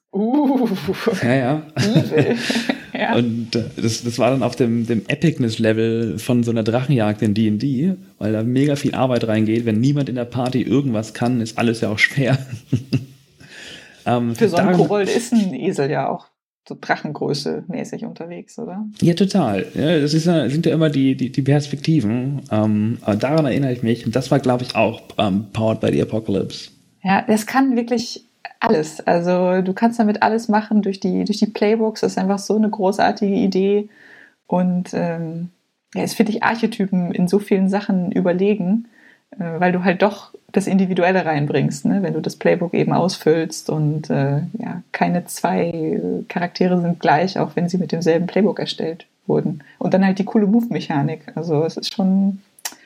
Speaker 3: Ja. Ja. Und das war dann auf dem Epicness-Level von so einer Drachenjagd in D&D, weil da mega viel Arbeit reingeht. Wenn niemand in der Party irgendwas kann, ist alles ja auch schwer.
Speaker 4: Für so einen Kobold ist ein Esel ja auch so Drachengröße mäßig unterwegs, oder?
Speaker 3: Ja, total. Ja, das sind ja immer die Perspektiven. Aber daran erinnere ich mich. Und das war, glaube ich, auch Powered by the Apocalypse.
Speaker 4: Ja, das kann wirklich alles. Also du kannst damit alles machen durch die Playbooks. Das ist einfach so eine großartige Idee. Und es finde ich Archetypen in so vielen Sachen überlegen. weil du halt doch das Individuelle reinbringst, ne? Wenn du das Playbook eben ausfüllst und keine zwei Charaktere sind gleich, auch wenn sie mit demselben Playbook erstellt wurden. Und dann halt die coole Move-Mechanik. Also es ist schon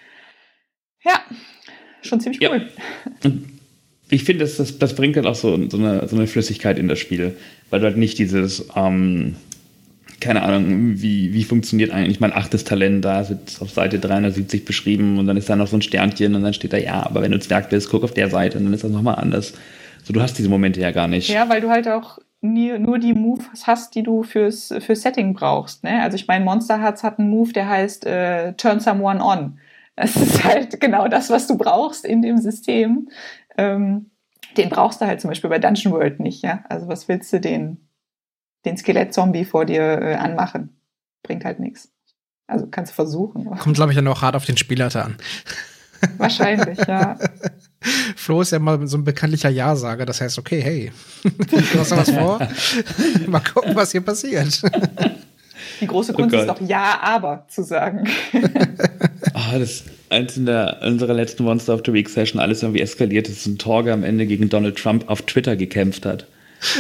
Speaker 4: ziemlich cool.
Speaker 3: Und ich finde, das bringt halt auch so eine Flüssigkeit in das Spiel, weil du halt nicht dieses keine Ahnung, wie funktioniert eigentlich mein 8. Talent, da wird auf Seite 370 beschrieben und dann ist da noch so ein Sternchen und dann steht da, ja, aber wenn du Zwerg bist, guck auf der Seite und dann ist das nochmal anders. So, du hast diese Momente ja gar nicht.
Speaker 4: Ja, weil du halt auch nur die Moves hast, die du fürs Setting brauchst, ne? Also ich meine, Monster Hearts hat einen Move, der heißt Turn Someone On. Das ist halt genau das, was du brauchst in dem System. Den brauchst du halt zum Beispiel bei Dungeon World nicht, ja? Also was willst du den Skelett-Zombie vor dir anmachen? Bringt halt nichts. Also kannst du versuchen.
Speaker 2: Kommt, glaube ich, dann auch hart auf den Spielleiter an.
Speaker 4: Wahrscheinlich, ja.
Speaker 2: Flo ist ja mal so ein bekanntlicher Ja-Sager. Das heißt, okay, hey, du hast da was vor? Mal gucken, was hier passiert.
Speaker 4: Die große Kunst ist doch Ja, aber zu sagen.
Speaker 3: Das ist eins in unserer letzten Monster of the Week Session alles irgendwie eskaliert, dass ein Torge am Ende gegen Donald Trump auf Twitter gekämpft hat.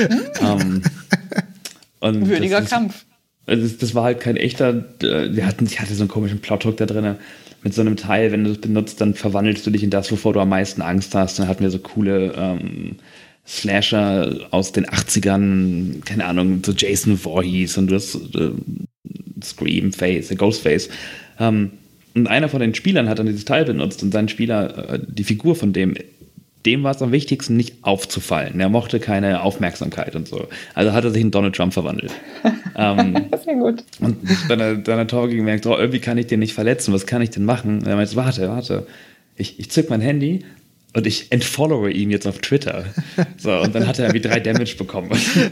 Speaker 3: Und
Speaker 4: würdiger Kampf.
Speaker 3: Das war halt kein echter, ich hatte so einen komischen Plothook da drin, mit so einem Teil, wenn du das benutzt, dann verwandelst du dich in das, wovor du am meisten Angst hast. Dann hatten wir so coole Slasher aus den 80ern, keine Ahnung, so Jason Voorhees und du hast Screamface, Ghostface. Und einer von den Spielern hat dann dieses Teil benutzt und sein Spieler, die Figur von dem war es am wichtigsten, nicht aufzufallen. Er mochte keine Aufmerksamkeit und so. Also hat er sich in Donald Trump verwandelt.
Speaker 4: Sehr gut. Und
Speaker 3: dann hat Torge gemerkt, irgendwie kann ich den nicht verletzen. Was kann ich denn machen? Und er meinte, warte. Ich zück mein Handy und ich entfollowe ihn jetzt auf Twitter. So, und dann hat er irgendwie 3 Damage bekommen.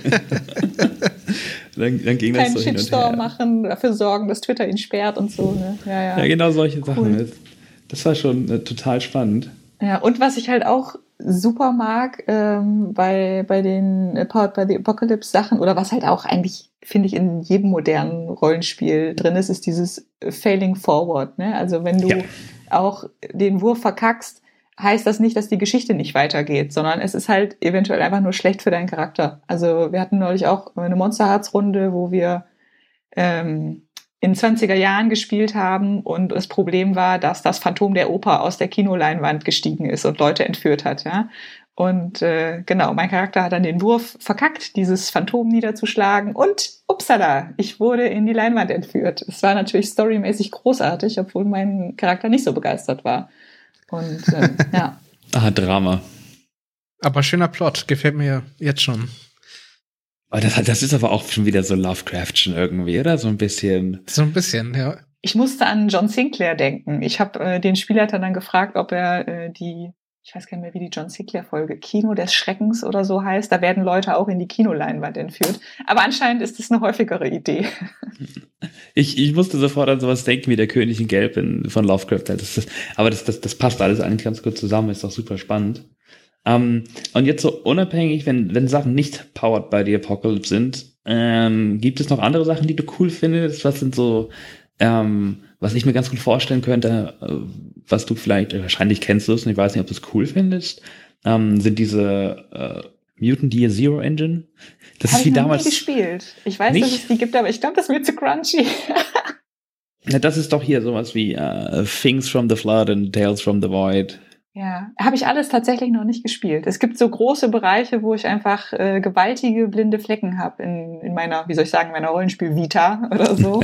Speaker 3: dann ging das so hin und
Speaker 4: Shitstorm
Speaker 3: her.
Speaker 4: machen, dafür sorgen, dass Twitter ihn sperrt und so. Ne?
Speaker 3: Ja, genau solche Sachen. Das war schon total spannend.
Speaker 4: Ja, und was ich halt auch super mag bei den Powered by the Apocalypse Sachen, oder was halt auch eigentlich, finde ich, in jedem modernen Rollenspiel drin ist dieses Failing Forward. Ne? Also wenn du auch den Wurf verkackst, heißt das nicht, dass die Geschichte nicht weitergeht, sondern es ist halt eventuell einfach nur schlecht für deinen Charakter. Also wir hatten neulich auch eine Monster Hearts Runde, wo wir in 20er Jahren gespielt haben und das Problem war, dass das Phantom der Oper aus der Kinoleinwand gestiegen ist und Leute entführt hat, ja. Und mein Charakter hat dann den Wurf verkackt, dieses Phantom niederzuschlagen und upsala, ich wurde in die Leinwand entführt. Es war natürlich storymäßig großartig, obwohl mein Charakter nicht so begeistert war. Und ja.
Speaker 3: Drama.
Speaker 2: Aber schöner Plot, gefällt mir jetzt schon.
Speaker 3: Aber das ist aber auch schon wieder so Lovecraftchen irgendwie, oder? So ein bisschen.
Speaker 2: So ein bisschen, ja.
Speaker 4: Ich musste an John Sinclair denken. Ich habe den Spielleiter dann gefragt, ob er ich weiß gar nicht mehr, wie die John Sinclair-Folge, Kino des Schreckens oder so heißt. Da werden Leute auch in die Kinoleinwand entführt. Aber anscheinend ist das eine häufigere Idee.
Speaker 3: Ich musste sofort an sowas denken wie der König in Gelb von Lovecraft. Aber das passt alles eigentlich ganz gut zusammen, ist doch super spannend. Und jetzt so unabhängig, wenn Sachen nicht powered by the Apocalypse sind, gibt es noch andere Sachen, die du cool findest? Was sind so, was ich mir ganz gut vorstellen könnte, was du vielleicht, wahrscheinlich kennst du es und ich weiß nicht, ob du es cool findest, sind diese Mutant Year Zero Engine. Das ist wie damals.
Speaker 4: Nie gespielt. Ich weiß, dass es die gibt, aber ich glaube, das ist mir zu crunchy.
Speaker 3: Ja, das ist doch hier sowas wie Things from the Flood and Tales from the Void.
Speaker 4: Ja, habe ich alles tatsächlich noch nicht gespielt. Es gibt so große Bereiche, wo ich einfach gewaltige blinde Flecken habe in meiner, wie soll ich sagen, meiner Rollenspiel-Vita oder so.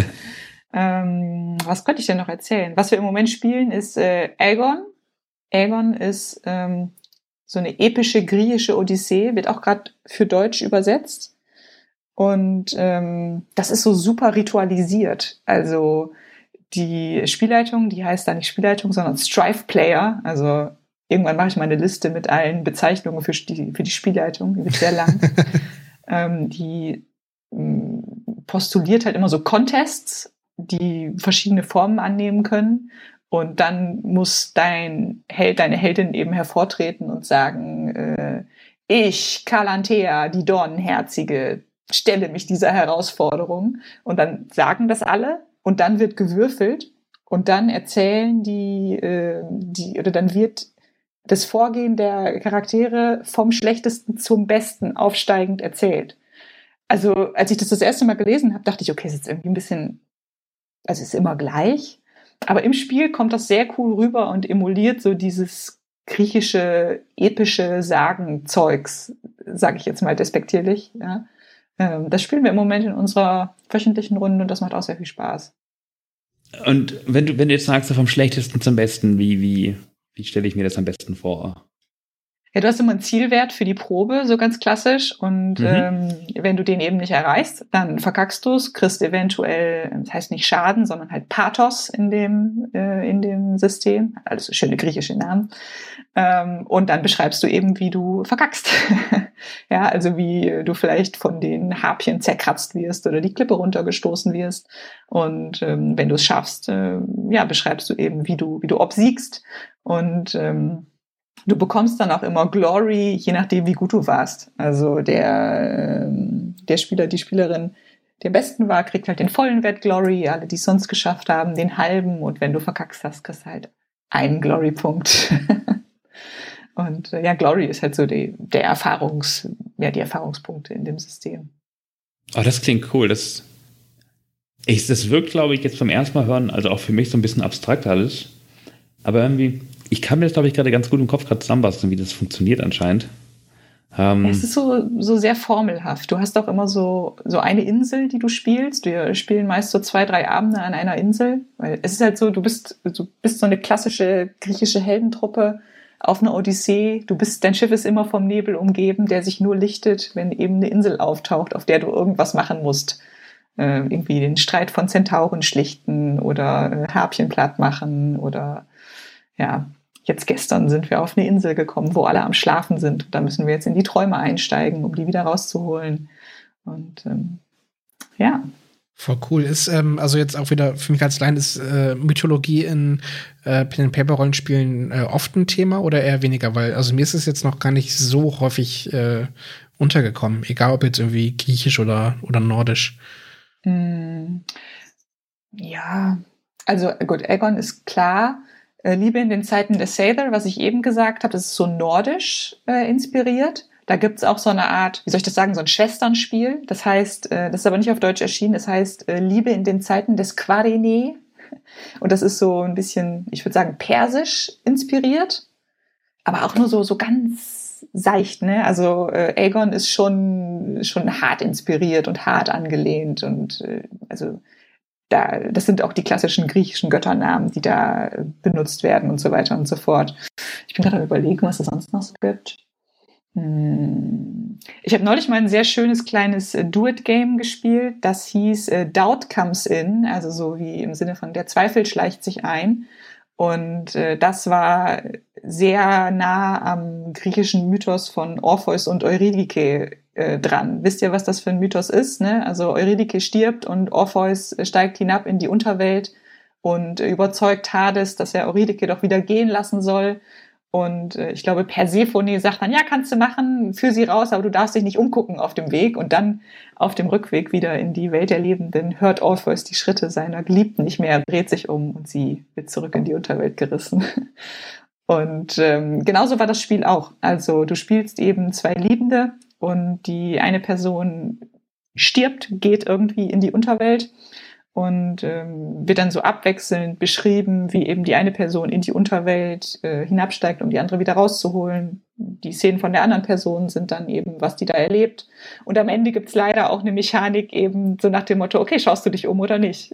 Speaker 4: Was könnte ich denn noch erzählen? Was wir im Moment spielen, ist Aegon. Aegon ist so eine epische griechische Odyssee, wird auch gerade für Deutsch übersetzt. Und das ist so super ritualisiert. Also die Spielleitung, die heißt da nicht Spielleitung, sondern Strife Player. Also irgendwann mache ich mal eine Liste mit allen Bezeichnungen für die Spielleitung. Die wird sehr lang. Die postuliert halt immer so Contests, die verschiedene Formen annehmen können. Und dann muss deine Heldin eben hervortreten und sagen, ich, Kalanthea, die Dornenherzige, stelle mich dieser Herausforderung. Und dann sagen das alle und dann wird gewürfelt Und dann erzählen oder dann wird das Vorgehen der Charaktere vom Schlechtesten zum Besten aufsteigend erzählt. Also, als ich das erste Mal gelesen habe, dachte ich, okay, ist jetzt irgendwie ein bisschen, also ist immer gleich. Aber im Spiel kommt das sehr cool rüber und emuliert so dieses griechische, epische Sagenzeugs, sage ich jetzt mal despektierlich. Ja. Das spielen wir im Moment in unserer wöchentlichen Runde und das macht auch sehr viel Spaß.
Speaker 3: Und wenn du jetzt sagst, vom Schlechtesten zum Besten, wie stelle ich mir das am besten vor?
Speaker 4: Ja, du hast immer einen Zielwert für die Probe, so ganz klassisch. Und wenn du den eben nicht erreichst, dann verkackst du es, kriegst eventuell, das heißt nicht Schaden, sondern halt Pathos in dem System. Alles schöne griechische Namen. Und dann beschreibst du eben, wie du verkackst. Ja, also wie du vielleicht von den Harpien zerkratzt wirst oder die Klippe runtergestoßen wirst. Und wenn du es schaffst, beschreibst du eben, wie du obsiegst. Und du bekommst dann auch immer Glory, je nachdem, wie gut du warst. Also der Spieler, die Spielerin, der am besten war, kriegt halt den vollen Wert Glory. Alle, die es sonst geschafft haben, den halben. Und wenn du verkackst hast, kriegst du halt einen Glory-Punkt. Und Glory ist halt so die Erfahrungspunkte in dem System.
Speaker 3: Oh, das klingt cool. Das wirkt, glaube ich, jetzt beim ersten Mal hören, also auch für mich so ein bisschen abstrakt alles. Aber irgendwie, ich kann mir das, glaube ich, gerade ganz gut im Kopf gerade zusammenbasteln, wie das funktioniert anscheinend.
Speaker 4: Es ist so sehr formelhaft. Du hast auch immer so eine Insel, die du spielst. Wir spielen meist so 2-3 Abende an einer Insel. Weil es ist halt so, du bist so eine klassische griechische Heldentruppe auf einer Odyssee. Dein Schiff ist immer vom Nebel umgeben, der sich nur lichtet, wenn eben eine Insel auftaucht, auf der du irgendwas machen musst. Irgendwie den Streit von Zentauren schlichten oder Harpien platt machen oder jetzt gestern sind wir auf eine Insel gekommen, wo alle am Schlafen sind. Da müssen wir jetzt in die Träume einsteigen, um die wieder rauszuholen. Und
Speaker 2: Voll cool. Ist also jetzt auch wieder für mich als Laien, ist Mythologie in Pen-and-Paper-Rollenspielen oft ein Thema oder eher weniger? Weil, also mir ist es jetzt noch gar nicht so häufig untergekommen, egal ob jetzt irgendwie griechisch oder nordisch.
Speaker 4: Ja, also gut, Aegon ist klar. Liebe in den Zeiten des Sather, was ich eben gesagt habe, das ist so nordisch inspiriert. Da gibt's auch so eine Art, wie soll ich das sagen, so ein Schwesternspiel. Das heißt, das ist aber nicht auf Deutsch erschienen, das heißt Liebe in den Zeiten des Quarene. Und das ist so ein bisschen, ich würde sagen, persisch inspiriert, aber auch nur so ganz seicht, ne? Also Aegon ist schon hart inspiriert und hart angelehnt und das sind auch die klassischen griechischen Götternamen, die da benutzt werden und so weiter und so fort. Ich bin gerade am Überlegen, was es sonst noch so gibt. Ich habe neulich mal ein sehr schönes kleines Do-It-Game gespielt. Das hieß Doubt Comes In, also so wie im Sinne von der Zweifel schleicht sich ein. Und das war sehr nah am griechischen Mythos von Orpheus und Eurydike dran. Wisst ihr, was das für ein Mythos ist? Ne? Also Eurydike stirbt und Orpheus steigt hinab in die Unterwelt und überzeugt Hades, dass er Eurydike doch wieder gehen lassen soll. Und ich glaube, Persephone sagt dann, ja, kannst du machen, führ sie raus, aber du darfst dich nicht umgucken auf dem Weg. Und dann auf dem Rückweg wieder in die Welt der Lebenden hört Orpheus die Schritte seiner Geliebten nicht mehr, dreht sich um und sie wird zurück in die Unterwelt gerissen. Und genauso war das Spiel auch. Also du spielst eben 2 Liebende und die eine Person stirbt, geht irgendwie in die Unterwelt und wird dann so abwechselnd beschrieben, wie eben die eine Person in die Unterwelt hinabsteigt, um die andere wieder rauszuholen. Die Szenen von der anderen Person sind dann eben, was die da erlebt. Und am Ende gibt's leider auch eine Mechanik eben so nach dem Motto, okay, schaust du dich um oder nicht?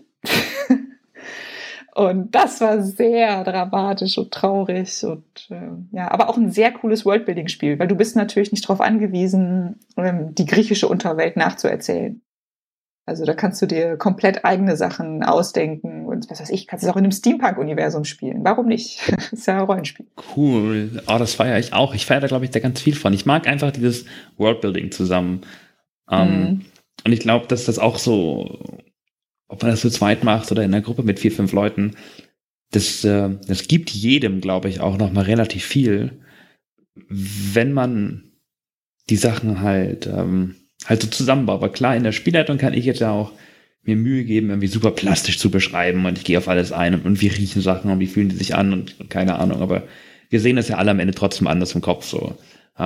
Speaker 4: Und das war sehr dramatisch und traurig und aber auch ein sehr cooles Worldbuilding-Spiel, weil du bist natürlich nicht darauf angewiesen, die griechische Unterwelt nachzuerzählen. Also da kannst du dir komplett eigene Sachen ausdenken und was weiß ich, kannst es auch in einem Steampunk-Universum spielen. Warum nicht? Das ist ja ein Rollenspiel.
Speaker 3: Cool. Oh, das feiere ich auch. Ich feiere da, glaube ich, da ganz viel von. Ich mag einfach dieses Worldbuilding zusammen. Und ich glaube, dass das auch so, ob man das zu zweit macht oder in einer Gruppe mit 4-5 Leuten, das gibt jedem, glaube ich, auch noch mal relativ viel, wenn man die Sachen halt so zusammenbaut. Aber klar, in der Spielleitung kann ich jetzt ja auch mir Mühe geben, irgendwie super plastisch zu beschreiben und ich gehe auf alles ein und wie riechen Sachen und wie fühlen die sich an und keine Ahnung, aber wir sehen das ja alle am Ende trotzdem anders im Kopf so.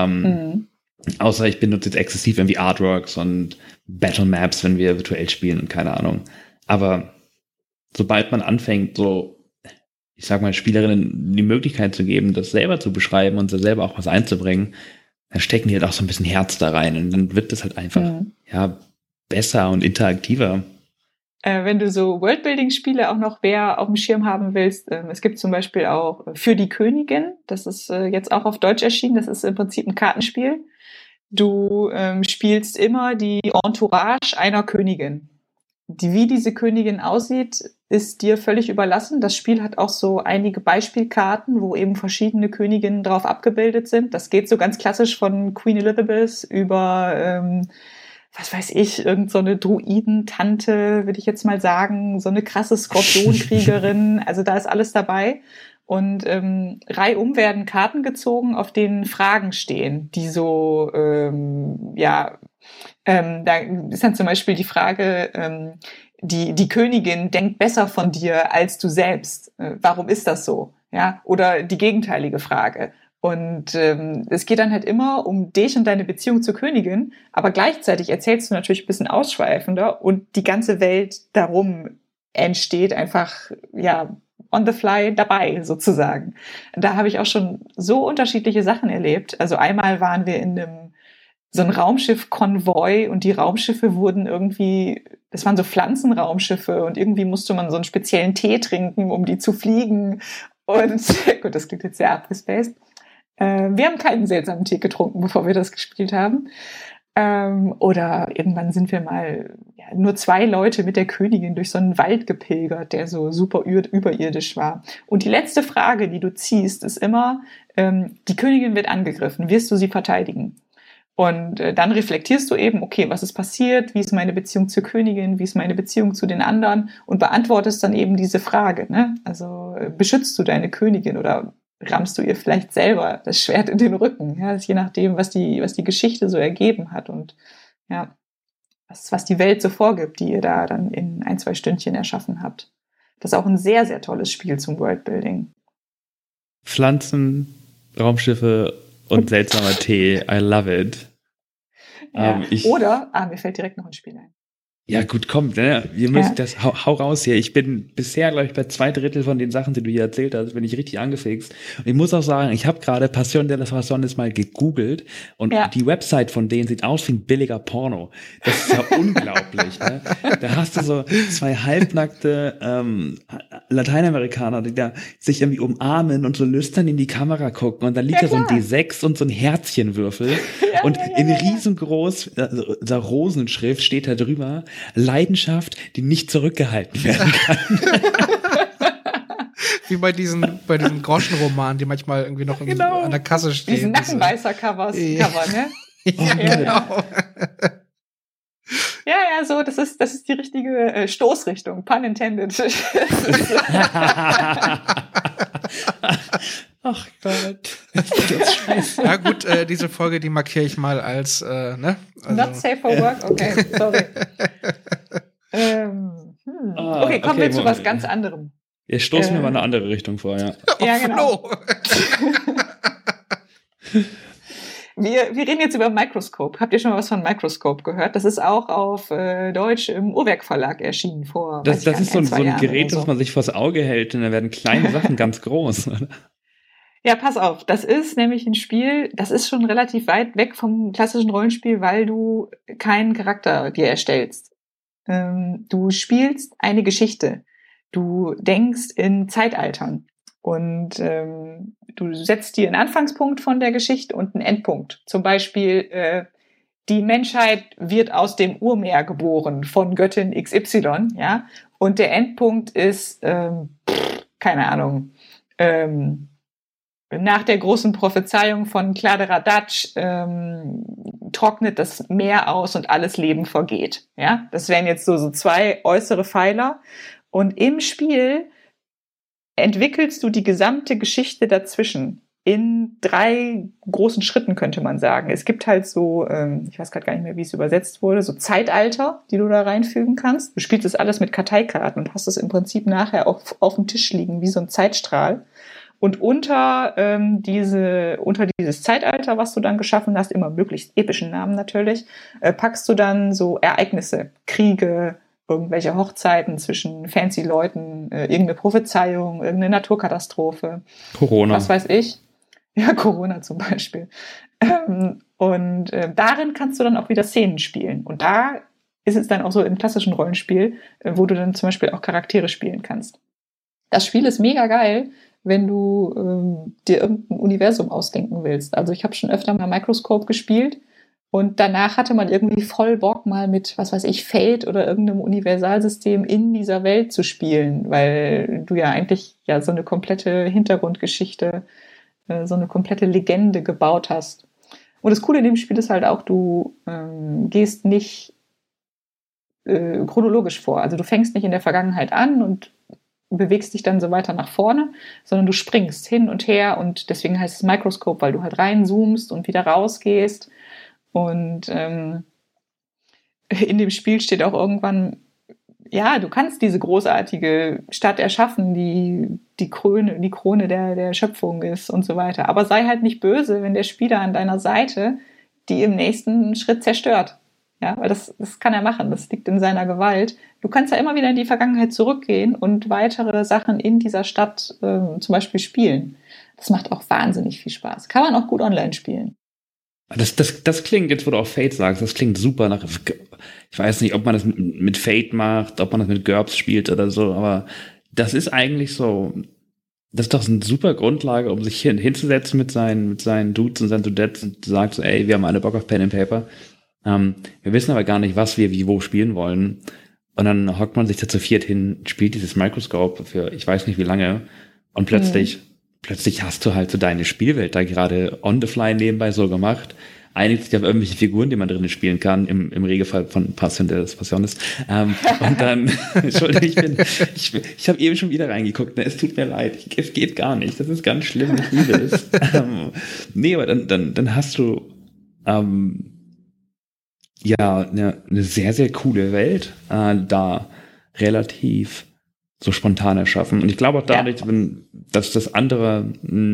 Speaker 3: Außer ich benutze jetzt exzessiv irgendwie Artworks und Battle Maps, wenn wir virtuell spielen und keine Ahnung. Aber sobald man anfängt, so, ich sag mal, Spielerinnen die Möglichkeit zu geben, das selber zu beschreiben und selber auch was einzubringen, dann stecken die halt auch so ein bisschen Herz da rein und dann wird das halt einfach, besser und interaktiver.
Speaker 4: Wenn du so Worldbuilding-Spiele auch noch mehr auf dem Schirm haben willst, es gibt zum Beispiel auch Für die Königin, das ist jetzt auch auf Deutsch erschienen, das ist im Prinzip ein Kartenspiel. Du spielst immer die Entourage einer Königin. Wie diese Königin aussieht, ist dir völlig überlassen. Das Spiel hat auch so einige Beispielkarten, wo eben verschiedene Königinnen drauf abgebildet sind. Das geht so ganz klassisch von Queen Elizabeth über was weiß ich, irgend so eine Druidentante, würde ich jetzt mal sagen, so eine krasse Skorpionkriegerin, also da ist alles dabei. Und reihum werden Karten gezogen, auf denen Fragen stehen, die so, da ist dann zum Beispiel die Frage, die Königin denkt besser von dir als du selbst. Warum ist das so? Ja, oder die gegenteilige Frage. Und es geht dann halt immer um dich und deine Beziehung zur Königin, aber gleichzeitig erzählst du natürlich ein bisschen ausschweifender und die ganze Welt darum entsteht einfach, on the fly dabei sozusagen. Da habe ich auch schon so unterschiedliche Sachen erlebt. Also einmal waren wir in so ein Raumschiff-Konvoi und die Raumschiffe wurden irgendwie, das waren so Pflanzenraumschiffe und irgendwie musste man so einen speziellen Tee trinken, um die zu fliegen. Und gut, das klingt jetzt sehr abgespaced. Wir haben keinen seltsamen Tee getrunken, bevor wir das gespielt haben. Oder irgendwann sind wir mal nur 2 Leute mit der Königin durch so einen Wald gepilgert, der so super überirdisch war. Und die letzte Frage, die du ziehst, ist immer, die Königin wird angegriffen, wirst du sie verteidigen? Und dann reflektierst du eben, okay, was ist passiert, wie ist meine Beziehung zur Königin, wie ist meine Beziehung zu den anderen und beantwortest dann eben diese Frage, ne? Also beschützt du deine Königin oder rammst du ihr vielleicht selber das Schwert in den Rücken, ja, je nachdem, was die Geschichte so ergeben hat und ja, was die Welt so vorgibt, die ihr da dann in 1-2 Stündchen erschaffen habt. Das ist auch ein sehr, sehr tolles Spiel zum Worldbuilding.
Speaker 3: Pflanzen, Raumschiffe und seltsamer Tee, I love it.
Speaker 4: Ja. Mir fällt direkt noch ein Spiel ein.
Speaker 3: Ja, gut, komm, ne? Wir müssen das, hau raus hier. Ich bin bisher, glaube ich, bei 2/3 von den Sachen, die du hier erzählt hast, bin ich richtig angefixt. Und ich muss auch sagen, ich habe gerade Passion de las Razones mal gegoogelt und die Website von denen sieht aus wie ein billiger Porno. Das ist ja unglaublich, ne? Da hast du so 2 halbnackte Lateinamerikaner, die da sich irgendwie umarmen und so lüstern in die Kamera gucken und dann liegt da so ein D6 und so ein Herzchenwürfel und in riesengroß, der Rosenschrift steht da drüber, Leidenschaft, die nicht zurückgehalten werden kann.
Speaker 2: Wie bei diesen Groschenromanen, die manchmal irgendwie noch an der Kasse stehen.
Speaker 4: Diesen Nackenbeißer-Cover, ne?
Speaker 2: Ja, genau.
Speaker 4: Ja, so, das ist die richtige Stoßrichtung, pun intended.
Speaker 3: Ach Gott.
Speaker 2: Ja gut, diese Folge, die markiere ich mal als, ne? Also.
Speaker 4: Not safe for work? Okay, sorry. Okay, kommen wir zu was ganz anderem.
Speaker 3: Jetzt stoßen wir mal in eine andere Richtung vor, ja.
Speaker 4: Ja, genau. Wir reden jetzt über Microscope. Habt ihr schon mal was von Microscope gehört? Das ist auch auf Deutsch im Uhrwerk Verlag erschienen vor.
Speaker 3: Das ist so ein Gerät, das man sich vors Auge hält und dann werden kleine Sachen ganz groß. Oder?
Speaker 4: Ja, pass auf. Das ist nämlich ein Spiel, das ist schon relativ weit weg vom klassischen Rollenspiel, weil du keinen Charakter dir erstellst. Du spielst eine Geschichte. Du denkst in Zeitaltern. Und du setzt dir einen Anfangspunkt von der Geschichte und einen Endpunkt. Zum Beispiel, die Menschheit wird aus dem Urmeer geboren von Göttin XY, ja. Und der Endpunkt ist, keine Ahnung, nach der großen Prophezeiung von Kladderadatsch trocknet das Meer aus und alles Leben vergeht, ja. Das wären jetzt so 2 äußere Pfeiler. Und im Spiel entwickelst du die gesamte Geschichte dazwischen. in 3 großen Schritten, könnte man sagen. Es gibt halt so, ich weiß gerade gar nicht mehr, wie es übersetzt wurde, so Zeitalter, die du da reinfügen kannst. Du spielst das alles mit Karteikarten und hast es im Prinzip nachher auf dem Tisch liegen, wie so ein Zeitstrahl. Und unter dieses Zeitalter, was du dann geschaffen hast, immer möglichst epischen Namen natürlich, packst du dann so Ereignisse, Kriege, irgendwelche Hochzeiten zwischen fancy Leuten, irgendeine Prophezeiung, irgendeine Naturkatastrophe.
Speaker 3: Corona.
Speaker 4: Was weiß ich. Ja, Corona zum Beispiel. Darin kannst du dann auch wieder Szenen spielen. Und da ist es dann auch so im klassischen Rollenspiel, wo du dann zum Beispiel auch Charaktere spielen kannst. Das Spiel ist mega geil, wenn du dir irgendein Universum ausdenken willst. Also ich habe schon öfter mal Microscope gespielt und danach hatte man irgendwie voll Bock, mal mit, was weiß ich, Fate oder irgendeinem Universalsystem in dieser Welt zu spielen, weil du ja eigentlich ja so eine komplette Hintergrundgeschichte, so eine komplette Legende gebaut hast. Und das Coole in dem Spiel ist halt auch, du gehst nicht chronologisch vor. Also du fängst nicht in der Vergangenheit an und bewegst dich dann so weiter nach vorne, sondern du springst hin und her und deswegen heißt es Microscope, weil du halt reinzoomst und wieder rausgehst. Und in dem Spiel steht auch irgendwann, ja, du kannst diese großartige Stadt erschaffen, die Krone der Schöpfung ist und so weiter. Aber sei halt nicht böse, wenn der Spieler an deiner Seite die im nächsten Schritt zerstört. Ja, weil das kann er machen, das liegt in seiner Gewalt. Du kannst ja immer wieder in die Vergangenheit zurückgehen und weitere Sachen in dieser Stadt zum Beispiel spielen. Das macht auch wahnsinnig viel Spaß. Kann man auch gut online spielen.
Speaker 3: Das klingt, jetzt wo du auch Fate sagst, das klingt super nach, ich weiß nicht, ob man das mit Fate macht, ob man das mit GURPS spielt oder so, aber das ist eigentlich so, das ist doch eine super Grundlage, um sich hinzusetzen mit seinen Dudes und seinen Dudettes und sagt so, ey, wir haben alle Bock auf Pen and Paper. Wir wissen aber gar nicht, was wir wie wo spielen wollen. Und dann hockt man sich da zu viert hin, spielt dieses Microscope für ich weiß nicht wie lange und plötzlich hast du halt so deine Spielwelt da gerade on the fly nebenbei so gemacht, einigt sich auf irgendwelche Figuren, die man drinnen spielen kann, im Regelfall von Passion des Passiones. Und dann, Entschuldigung, ich habe eben schon wieder reingeguckt, ne, es tut mir leid, es geht gar nicht, das ist ganz schlimm, ich liebe es. Nee, aber dann hast du ja eine sehr, sehr coole Welt da relativ so spontan erschaffen. Und ich glaube auch dadurch, dass das andere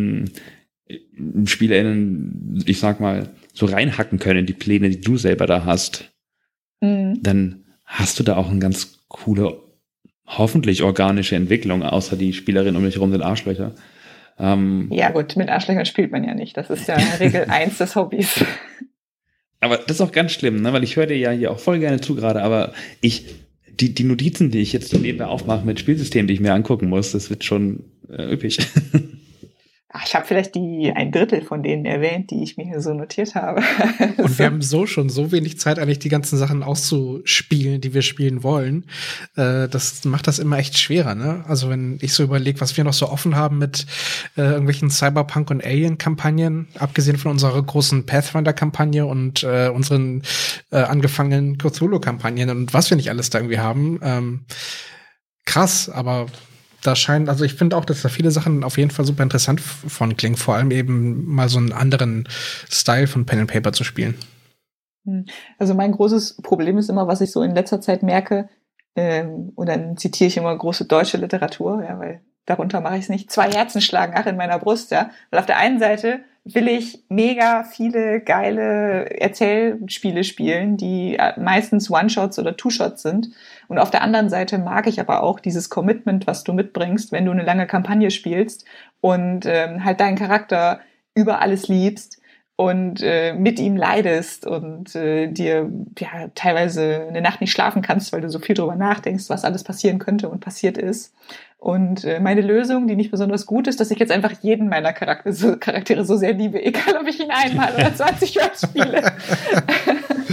Speaker 3: SpielerInnen, ich sag mal, so reinhacken können in die Pläne, die du selber da hast, dann hast du da auch eine ganz coole, hoffentlich organische Entwicklung, außer die Spielerinnen um dich herum sind Arschlöcher.
Speaker 4: Ja gut, mit Arschlöchern spielt man ja nicht. Das ist ja Regel 1 des Hobbys.
Speaker 3: Aber das ist auch ganz schlimm, ne? Weil ich höre dir ja hier auch voll gerne zu gerade, aber die Notizen, die ich jetzt so nebenbei aufmache mit Spielsystemen, die ich mir angucken muss, das wird schon üppig.
Speaker 4: Ich habe vielleicht ein Drittel von denen erwähnt, die ich mir hier so notiert habe.
Speaker 2: Und wir haben schon so wenig Zeit, eigentlich die ganzen Sachen auszuspielen, die wir spielen wollen. Das macht das immer echt schwerer, ne? Also wenn ich so überlege, was wir noch so offen haben mit irgendwelchen Cyberpunk- und Alien-Kampagnen, abgesehen von unserer großen Pathfinder-Kampagne und unseren angefangenen Cthulhu-Kampagnen und was wir nicht alles da irgendwie haben. Krass, aber also ich finde auch, dass da viele Sachen auf jeden Fall super interessant von klingen, vor allem eben mal so einen anderen Style von Pen and Paper zu spielen.
Speaker 4: Also mein großes Problem ist immer, was ich so in letzter Zeit merke, und dann zitiere ich immer große deutsche Literatur, ja, weil darunter mache ich es nicht, 2 Herzen schlagen in meiner Brust, ja, weil auf der einen Seite will ich mega viele geile Erzählspiele spielen, die meistens One-Shots oder Two-Shots sind. Und auf der anderen Seite mag ich aber auch dieses Commitment, was du mitbringst, wenn du eine lange Kampagne spielst und halt deinen Charakter über alles liebst und mit ihm leidest und dir ja teilweise eine Nacht nicht schlafen kannst, weil du so viel drüber nachdenkst, was alles passieren könnte und passiert ist. Und meine Lösung, die nicht besonders gut ist, dass ich jetzt einfach jeden meiner Charaktere so sehr liebe, egal ob ich ihn einmal oder 20 Mal spiele.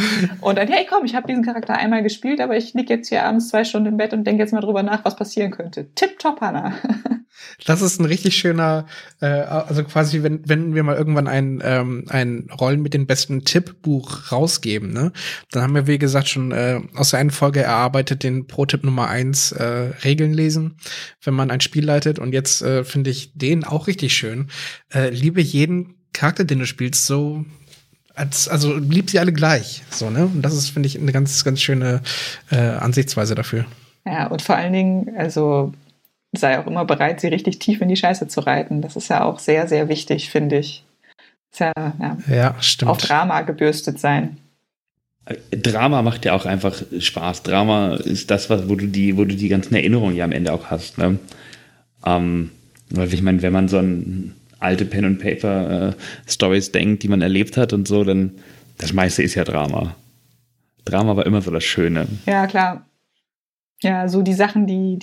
Speaker 4: Und dann, hey komm, ich habe diesen Charakter einmal gespielt, aber ich lieg jetzt hier abends 2 Stunden im Bett und denke jetzt mal drüber nach, was passieren könnte. Tipptopp, Hannah.
Speaker 2: Das ist ein richtig schöner, also quasi, wenn wir mal irgendwann ein Rollen mit den besten Tippbuch rausgeben, ne, dann haben wir, wie gesagt, schon aus der einen Folge erarbeitet den Pro-Tipp Nummer 1 Regeln lesen, wenn man ein Spiel leitet. Und jetzt finde ich den auch richtig schön. Liebe jeden Charakter, den du spielst, so also lieb sie alle gleich, so, ne? Und das ist, finde ich, eine ganz, ganz schöne Ansichtsweise dafür.
Speaker 4: Ja, und vor allen Dingen, also sei auch immer bereit, sie richtig tief in die Scheiße zu reiten. Das ist ja auch sehr, sehr wichtig, finde ich. Ist
Speaker 2: ja, stimmt.
Speaker 4: Auf Drama gebürstet sein.
Speaker 3: Drama macht ja auch einfach Spaß. Drama ist das, wo du die ganzen Erinnerungen ja am Ende auch hast. Ne? Weil ich meine, wenn man so an alte Pen and Paper Stories denkt, die man erlebt hat und so, dann das meiste ist ja Drama. Drama war immer so das Schöne.
Speaker 4: Ja, klar. Ja, so die Sachen, die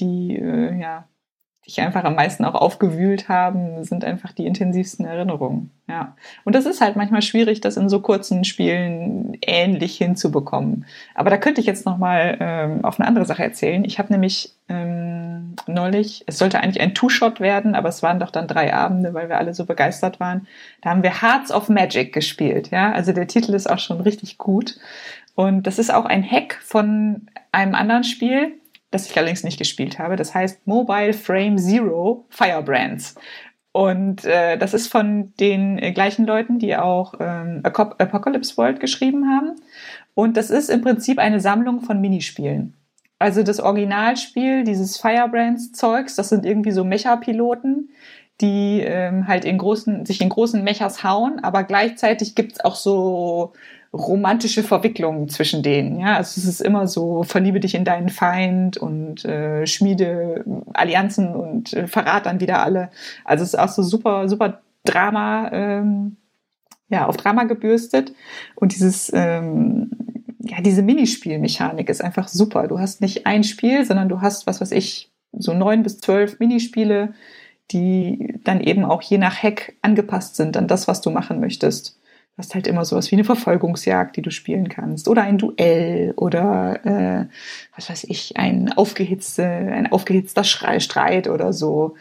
Speaker 4: dich einfach am meisten auch aufgewühlt haben, sind einfach die intensivsten Erinnerungen. Ja. Und das ist halt manchmal schwierig, das in so kurzen Spielen ähnlich hinzubekommen. Aber da könnte ich jetzt noch mal auf eine andere Sache erzählen. Ich habe nämlich neulich, es sollte eigentlich ein Two-Shot werden, aber es waren doch dann 3 Abende, weil wir alle so begeistert waren. Da haben wir Hearts of Magic gespielt. Ja, also der Titel ist auch schon richtig gut. Und das ist auch ein Hack von einem anderen Spiel, das ich allerdings nicht gespielt habe. Das heißt Mobile Frame Zero Firebrands. Und das ist von den gleichen Leuten, die auch Apocalypse World geschrieben haben. Und das ist im Prinzip eine Sammlung von Minispielen. Also das Originalspiel, dieses Firebrands-Zeugs, das sind irgendwie so Mecha-Piloten, die halt sich in großen Mechas hauen, aber gleichzeitig gibt's auch so romantische Verwicklungen zwischen denen. Ja, also es ist immer so, verliebe dich in deinen Feind und schmiede Allianzen und verrat dann wieder alle. Also es ist auch so super, super Drama, auf Drama gebürstet. Und diese Minispielmechanik ist einfach super. Du hast nicht ein Spiel, sondern du hast, was weiß ich, so 9 bis 12 Minispiele, die dann eben auch je nach Hack angepasst sind an das, was du machen möchtest. Du hast halt immer sowas wie eine Verfolgungsjagd, die du spielen kannst. Oder ein Duell oder, was weiß ich, ein aufgehitzter Streit oder so.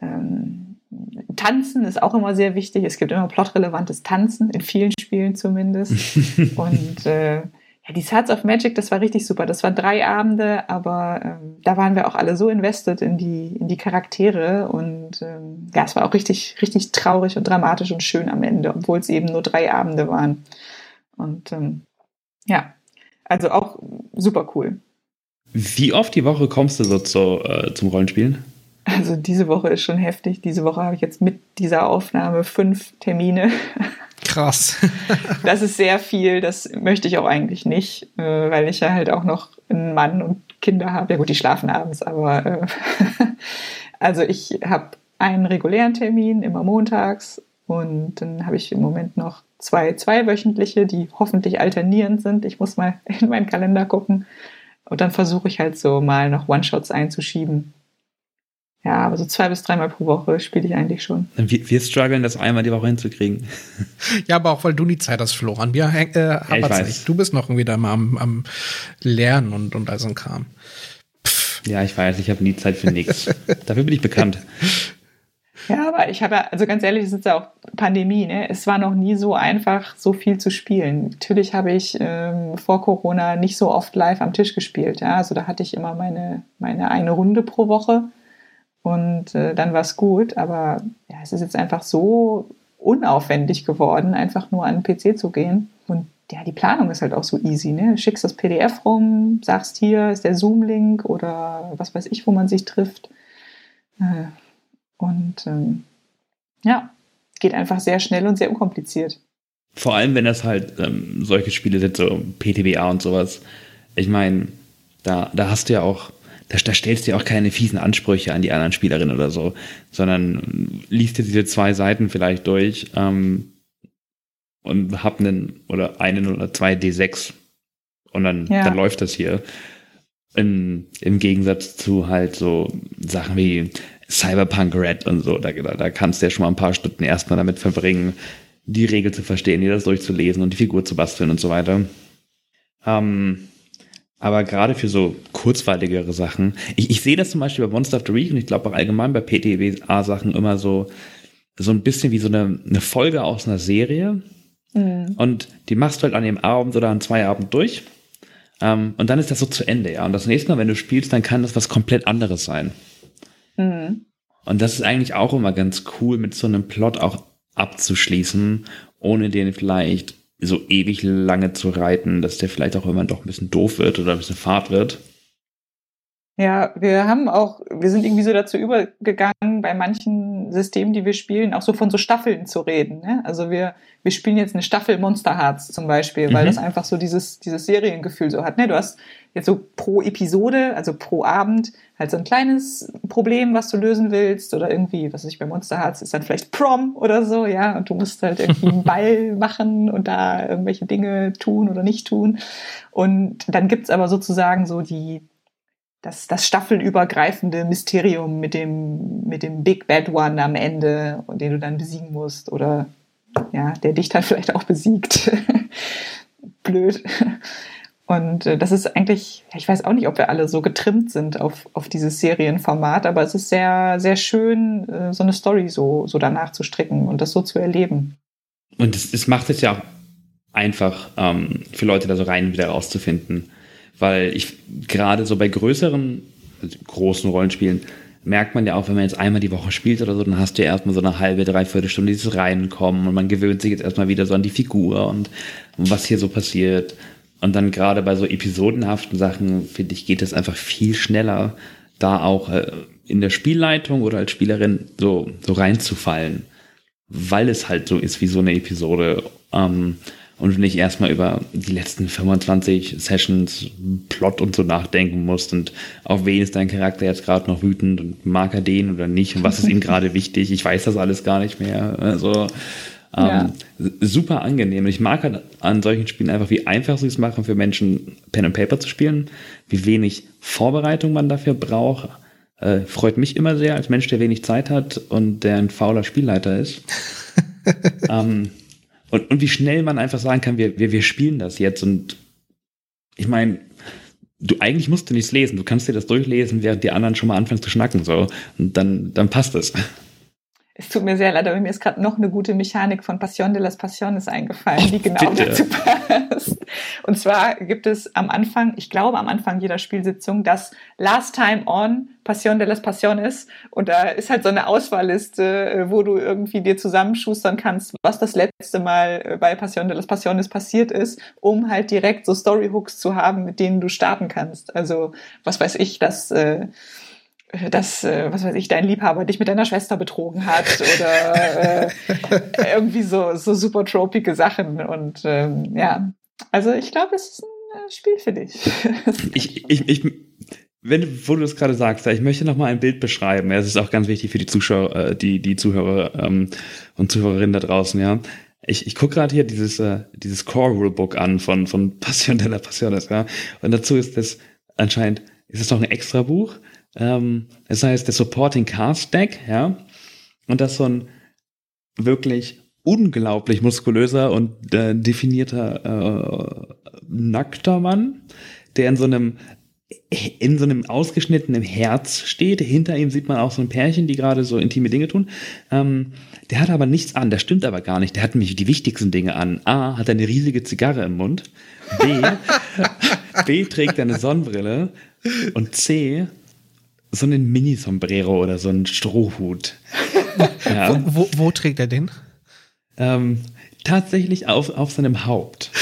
Speaker 4: Tanzen ist auch immer sehr wichtig. Es gibt immer plotrelevantes Tanzen, in vielen Spielen zumindest. Und die Hearts of Magic, das war richtig super. Das waren 3 Abende, aber da waren wir auch alle so invested in die Charaktere und es war auch richtig, richtig traurig und dramatisch und schön am Ende, obwohl es eben nur 3 Abende waren. Und also auch super cool.
Speaker 3: Wie oft die Woche kommst du so zum Rollenspielen?
Speaker 4: Also diese Woche ist schon heftig. Diese Woche habe ich jetzt mit dieser Aufnahme 5 Termine.
Speaker 2: Krass.
Speaker 4: Das ist sehr viel, das möchte ich auch eigentlich nicht, weil ich ja halt auch noch einen Mann und Kinder habe. Ja gut, die schlafen abends, aber also ich habe einen regulären Termin, immer montags, und dann habe ich im Moment noch 2 wöchentliche, die hoffentlich alternierend sind. Ich muss mal in meinen Kalender gucken und dann versuche ich halt so mal noch One-Shots einzuschieben. Ja, aber so 2 bis 3 Mal pro Woche spiele ich eigentlich schon.
Speaker 3: Wir strugglen, das einmal die Woche hinzukriegen.
Speaker 2: Ja, aber auch, weil du die Zeit hast, Florian. Wir nicht. Du bist noch wieder mal am Lernen und all so ein Kram.
Speaker 3: Ja, ich weiß, ich habe nie Zeit für nichts. Dafür bin ich bekannt.
Speaker 4: Ja, aber ich habe ja, also ganz ehrlich, es ist ja auch Pandemie, ne? Es war noch nie so einfach, so viel zu spielen. Natürlich habe ich vor Corona nicht so oft live am Tisch gespielt. Ja? Also da hatte ich immer meine eine Runde pro Woche. Und dann war es gut, aber ja, es ist jetzt einfach so unaufwendig geworden, einfach nur an den PC zu gehen. Und ja, die Planung ist halt auch so easy, ne? Du schickst das PDF rum, sagst, hier ist der Zoom-Link oder was weiß ich, wo man sich trifft. Geht einfach sehr schnell und sehr unkompliziert.
Speaker 3: Vor allem, wenn das halt solche Spiele sind, so PTBA und sowas. Ich meine, da hast du ja auch da stellst du ja auch keine fiesen Ansprüche an die anderen Spielerinnen oder so, sondern liest dir diese 2 Seiten vielleicht durch und hab einen oder 2 D6 und dann läuft das hier. Im Gegensatz zu halt so Sachen wie Cyberpunk Red und so, da kannst du ja schon mal ein paar Stunden erstmal damit verbringen, die Regel zu verstehen, dir das durchzulesen und die Figur zu basteln und so weiter. Aber gerade für so kurzweiligere Sachen, ich sehe das zum Beispiel bei Monster of the Week und ich glaube auch allgemein bei PTBA-Sachen immer so ein bisschen wie so eine Folge aus einer Serie. Und die machst du halt an dem Abend oder an 2 Abend durch. Und dann ist das so zu Ende, ja. Und das nächste Mal, wenn du spielst, dann kann das was komplett anderes sein. Und das ist eigentlich auch immer ganz cool, mit so einem Plot auch abzuschließen, ohne den vielleicht so ewig lange zu reiten, dass der vielleicht auch immer doch ein bisschen doof wird oder ein bisschen fad wird.
Speaker 4: Ja, wir sind irgendwie so dazu übergegangen, bei manchen Systemen, die wir spielen, auch so von so Staffeln zu reden. Ne? Also wir spielen jetzt eine Staffel Monster Hearts zum Beispiel, weil das einfach so dieses Seriengefühl so hat. Ne? Du hast jetzt so pro Episode, also pro Abend, halt so ein kleines Problem, was du lösen willst oder irgendwie, was weiß ich, bei Monster Hearts ist dann vielleicht Prom oder so, ja, und du musst halt irgendwie einen Ball machen und da irgendwelche Dinge tun oder nicht tun. Und dann gibt's aber sozusagen so das staffelübergreifende Mysterium mit dem Big Bad One am Ende, den du dann besiegen musst oder ja, der dich dann vielleicht auch besiegt. Blöd. Und das ist eigentlich, ich weiß auch nicht, ob wir alle so getrimmt sind auf dieses Serienformat, aber es ist sehr, sehr schön, so eine Story so danach zu stricken und das so zu erleben.
Speaker 3: Und es macht es ja auch einfach für Leute da so rein wieder rauszufinden. Weil ich gerade so bei großen Rollenspielen merkt man ja auch, wenn man jetzt einmal die Woche spielt oder so, dann hast du ja erstmal so eine halbe, 3/4 Stunde dieses Reinkommen und man gewöhnt sich jetzt erstmal wieder so an die Figur und was hier so passiert. Und dann gerade bei so episodenhaften Sachen, finde ich, geht es einfach viel schneller, da auch in der Spielleitung oder als Spielerin so reinzufallen. Weil es halt so ist wie so eine Episode. Und du nicht erstmal über die letzten 25 Sessions Plot und so nachdenken musst und auf wen ist dein Charakter jetzt gerade noch wütend und mag er den oder nicht und was ist ihm gerade wichtig, ich weiß das alles gar nicht mehr. Also super angenehm. Ich mag halt an solchen Spielen einfach, wie einfach sie es machen für Menschen, Pen and Paper zu spielen, wie wenig Vorbereitung man dafür braucht. Freut mich immer sehr als Mensch, der wenig Zeit hat und der ein fauler Spielleiter ist. Und wie schnell man einfach sagen kann, wir spielen das jetzt. Und ich meine, eigentlich musst du nichts lesen. Du kannst dir das durchlesen, während die anderen schon mal anfangen zu schnacken. So. Und dann passt es.
Speaker 4: Es tut mir sehr leid, aber mir ist gerade noch eine gute Mechanik von Passion de las Passiones eingefallen, die genau dazu passt. Und zwar gibt es am Anfang jeder Spielsitzung, das Last Time On Passion de las Passiones. Und da ist halt so eine Auswahlliste, wo du irgendwie dir zusammenschustern kannst, was das letzte Mal bei Passion de las Passiones passiert ist, um halt direkt so Storyhooks zu haben, mit denen du starten kannst. Also, was weiß ich, dein Liebhaber dich mit deiner Schwester betrogen hat oder irgendwie so super tropige Sachen. Und also ich glaube, es ist ein Spiel für dich.
Speaker 3: Wo du das gerade sagst, ich möchte noch mal ein Bild beschreiben. Es ist auch ganz wichtig für die Zuschauer, die Zuhörer und Zuhörerinnen da draußen. Ja, ich gucke gerade hier dieses Core Rulebook an von Passion de las Passiones. Ja, und dazu ist es noch ein extra Buch. Das heißt, der Supporting Cast Deck, ja, und das ist so ein wirklich unglaublich muskulöser und definierter nackter Mann, der in so einem ausgeschnittenen Herz steht. Hinter ihm sieht man auch so ein Pärchen, die gerade so intime Dinge tun. Der hat aber nichts an, das stimmt aber gar nicht. Der hat nämlich die wichtigsten Dinge an. A, hat er eine riesige Zigarre im Mund. B, trägt er eine Sonnenbrille. Und C, so einen Mini-Sombrero oder so einen Strohhut. Ja.
Speaker 2: Wo trägt er den?
Speaker 3: Tatsächlich auf seinem Haupt.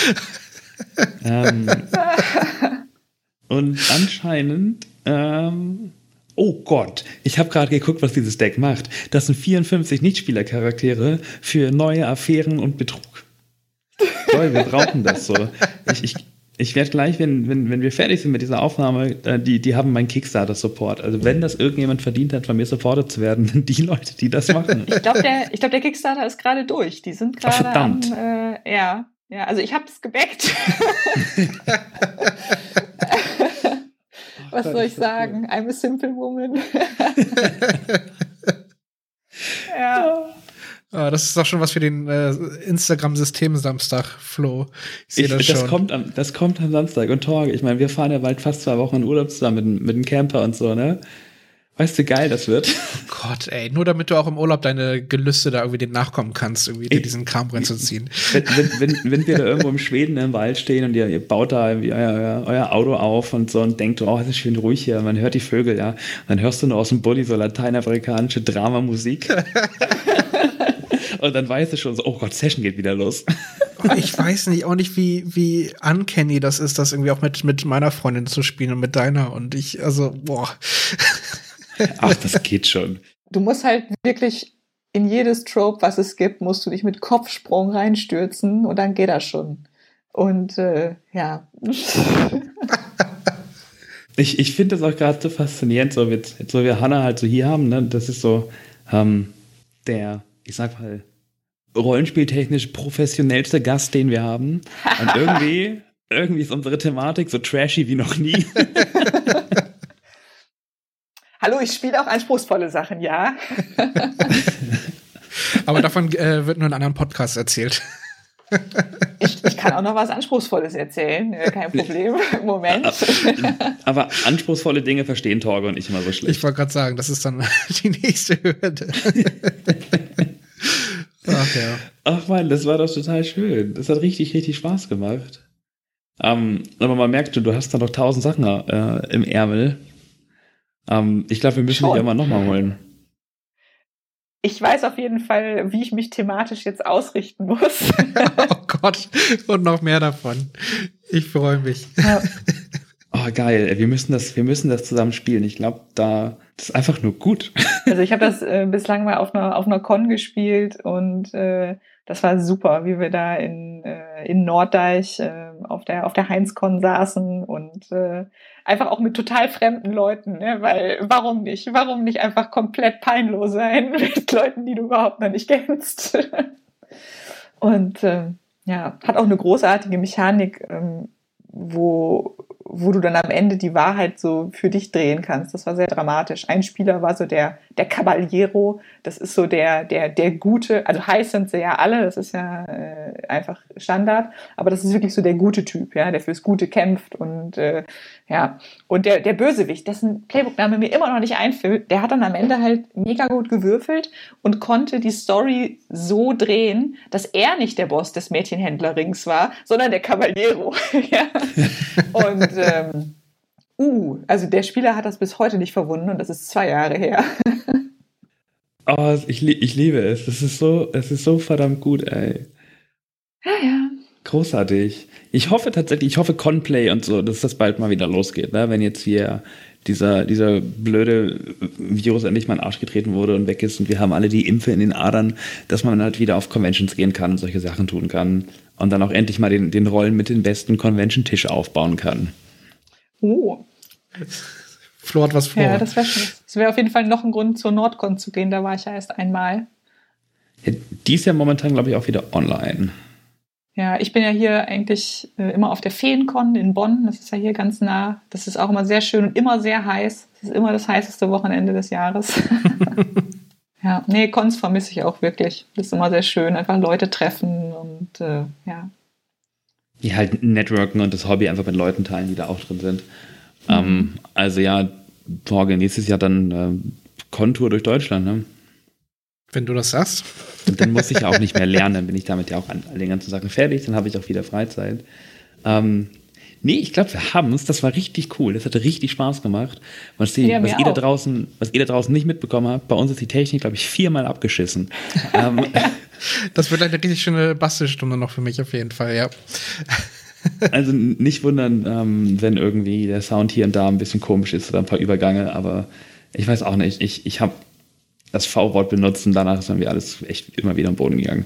Speaker 3: Und anscheinend, oh Gott, ich habe gerade geguckt, was dieses Deck macht. Das sind 54 Nichtspielercharaktere für neue Affären und Betrug. Toll, wir brauchen das so. Ich werde gleich, wenn wir fertig sind mit dieser Aufnahme, die haben meinen Kickstarter-Support. Also wenn das irgendjemand verdient hat, von mir supportet zu werden, sind die Leute, die das machen.
Speaker 4: Ich glaube, der Kickstarter ist gerade durch. Die sind gerade ja, also ich habe es gebackt. Was soll ich sagen? Cool. I'm a simple woman. Ja.
Speaker 2: Oh, das ist doch schon was für den Instagram-System-Samstag, Flo. Ich sehe das schon.
Speaker 3: Das kommt am Samstag. Und Torge, ich meine, wir fahren ja bald fast 2 Wochen in Urlaub zusammen mit dem Camper und so, ne? Weißt du, geil das wird.
Speaker 2: Oh Gott, ey, nur damit du auch im Urlaub deine Gelüste da irgendwie dem nachkommen kannst, irgendwie dir diesen Kram reinzuziehen.
Speaker 3: Wenn wir da irgendwo im Schweden im Wald stehen und ihr baut da irgendwie euer Auto auf und so und denkt, oh, es ist schön ruhig hier, man hört die Vögel, ja. Und dann hörst du nur aus dem Bulli so lateinamerikanische Dramamusik. Und dann weißt du schon so, oh Gott, Session geht wieder los.
Speaker 2: Ich weiß nicht, auch nicht, wie uncanny das ist, das irgendwie auch mit meiner Freundin zu spielen und mit deiner und ich, also, boah.
Speaker 3: Ach, das geht schon.
Speaker 4: Du musst halt wirklich in jedes Trope, was es gibt, musst du dich mit Kopfsprung reinstürzen und dann geht das schon. Und ja.
Speaker 3: Ich finde das auch gerade so faszinierend, so wir Hannah halt so hier haben, ne? Das ist so der, ich sag mal, rollenspieltechnisch professionellste Gast, den wir haben. Und irgendwie ist unsere Thematik so trashy wie noch nie.
Speaker 4: Hallo, ich spiele auch anspruchsvolle Sachen, ja.
Speaker 2: Aber davon wird nur in anderen Podcasts erzählt.
Speaker 4: Ich kann auch noch was Anspruchsvolles erzählen, kein Problem im Moment.
Speaker 3: Aber anspruchsvolle Dinge verstehen Torge und ich immer so schlecht.
Speaker 2: Ich wollte gerade sagen, das ist dann die nächste Hürde. Ach ja.
Speaker 3: Ach man, das war doch total schön. Das hat richtig, richtig Spaß gemacht. Aber man merkt schon, du hast da noch 1000 Sachen im Ärmel. Ich glaube, wir müssen dich immer nochmal holen.
Speaker 4: Ich weiß auf jeden Fall, wie ich mich thematisch jetzt ausrichten muss.
Speaker 2: Oh Gott, und noch mehr davon. Ich freue mich.
Speaker 4: Ja.
Speaker 3: Oh, geil. Wir müssen das zusammen spielen. Ich glaube, das ist einfach nur gut.
Speaker 4: Also ich habe das bislang mal auf einer Con gespielt und das war super, wie wir da in Norddeich auf der Heinz-Con saßen und einfach auch mit total fremden Leuten, ne? Weil warum nicht? Warum nicht einfach komplett peinlos sein mit Leuten, die du überhaupt noch nicht kennst? Und ja, hat auch eine großartige Mechanik, wo du dann am Ende die Wahrheit so für dich drehen kannst. Das war sehr dramatisch. Ein Spieler war so der Caballero, das ist so der Gute, also heiß sind sie ja alle, das ist ja einfach Standard, aber das ist wirklich so der gute Typ, ja, der fürs Gute kämpft und ja, und der Bösewicht, dessen Playbook-Name mir immer noch nicht einfällt, der hat dann am Ende halt mega gut gewürfelt und konnte die Story so drehen, dass er nicht der Boss des Mädchenhändlerrings war, sondern der Caballero. Ja. Und also der Spieler hat das bis heute nicht verwunden und das ist 2 Jahre her.
Speaker 3: Oh, ich liebe es. Es ist so verdammt gut, ey.
Speaker 4: Ja.
Speaker 3: Großartig. Ich hoffe Conplay und so, dass das bald mal wieder losgeht, ne? Wenn jetzt hier dieser blöde Virus endlich mal in den Arsch getreten wurde und weg ist und wir haben alle die Impfe in den Adern, dass man halt wieder auf Conventions gehen kann und solche Sachen tun kann und dann auch endlich mal den Rollen mit den besten Convention-Tisch aufbauen kann.
Speaker 4: Oh.
Speaker 2: Flo hat was vor.
Speaker 4: Ja, das wäre schön. Das wäre auf jeden Fall noch ein Grund, zur Nordcon zu gehen. Da war ich ja erst einmal.
Speaker 3: Ja, die ist ja momentan, glaube ich, auch wieder online.
Speaker 4: Ja, ich bin ja hier eigentlich immer auf der Feencon in Bonn. Das ist ja hier ganz nah. Das ist auch immer sehr schön und immer sehr heiß. Das ist immer das heißeste Wochenende des Jahres. Ja, nee, Cons vermisse ich auch wirklich. Das ist immer sehr schön. Einfach Leute treffen und ja.
Speaker 3: Ja, halt networken und das Hobby einfach mit Leuten teilen, die da auch drin sind. Also ja, Torge, nächstes Jahr dann Con-Tour durch Deutschland, ne?
Speaker 2: Wenn du das sagst.
Speaker 3: Und dann muss ich ja auch nicht mehr lernen, dann bin ich damit ja auch an den ganzen Sachen fertig, dann habe ich auch wieder Freizeit. Nee, ich glaube, wir haben es. Das war richtig cool. Das hatte richtig Spaß gemacht. Was ihr da draußen nicht mitbekommen habt, bei uns ist die Technik, glaube ich, 4-mal abgeschissen.
Speaker 2: Das wird eine richtig schöne Bastelstunde noch für mich auf jeden Fall, ja.
Speaker 3: Also nicht wundern, wenn irgendwie der Sound hier und da ein bisschen komisch ist oder ein paar Übergänge, aber ich weiß auch nicht. Ich habe das V-Wort benutzt und danach ist dann wieder alles echt immer wieder am Boden gegangen.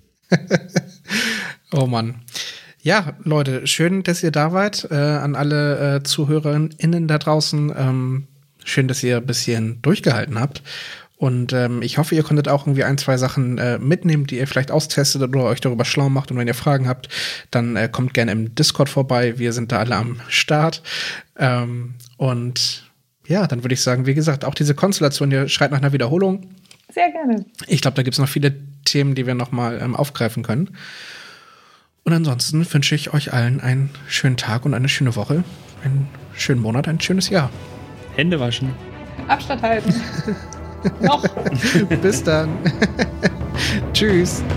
Speaker 2: Oh Mann. Ja, Leute, schön, dass ihr da wart. An alle ZuhörerInnen da draußen. Schön, dass ihr bis hierhin durchgehalten habt. Und ich hoffe, ihr konntet auch irgendwie 1, 2 Sachen mitnehmen, die ihr vielleicht austestet oder euch darüber schlau macht. Und wenn ihr Fragen habt, dann kommt gerne im Discord vorbei. Wir sind da alle am Start. Und ja, dann würde ich sagen, wie gesagt, auch diese Konstellation hier schreit nach einer Wiederholung.
Speaker 4: Sehr gerne.
Speaker 2: Ich glaube, da gibt es noch viele Themen, die wir nochmal aufgreifen können. Und ansonsten wünsche ich euch allen einen schönen Tag und eine schöne Woche, einen schönen Monat, ein schönes Jahr.
Speaker 3: Hände waschen.
Speaker 4: Abstand halten. Noch.
Speaker 2: Bis dann. Tschüss.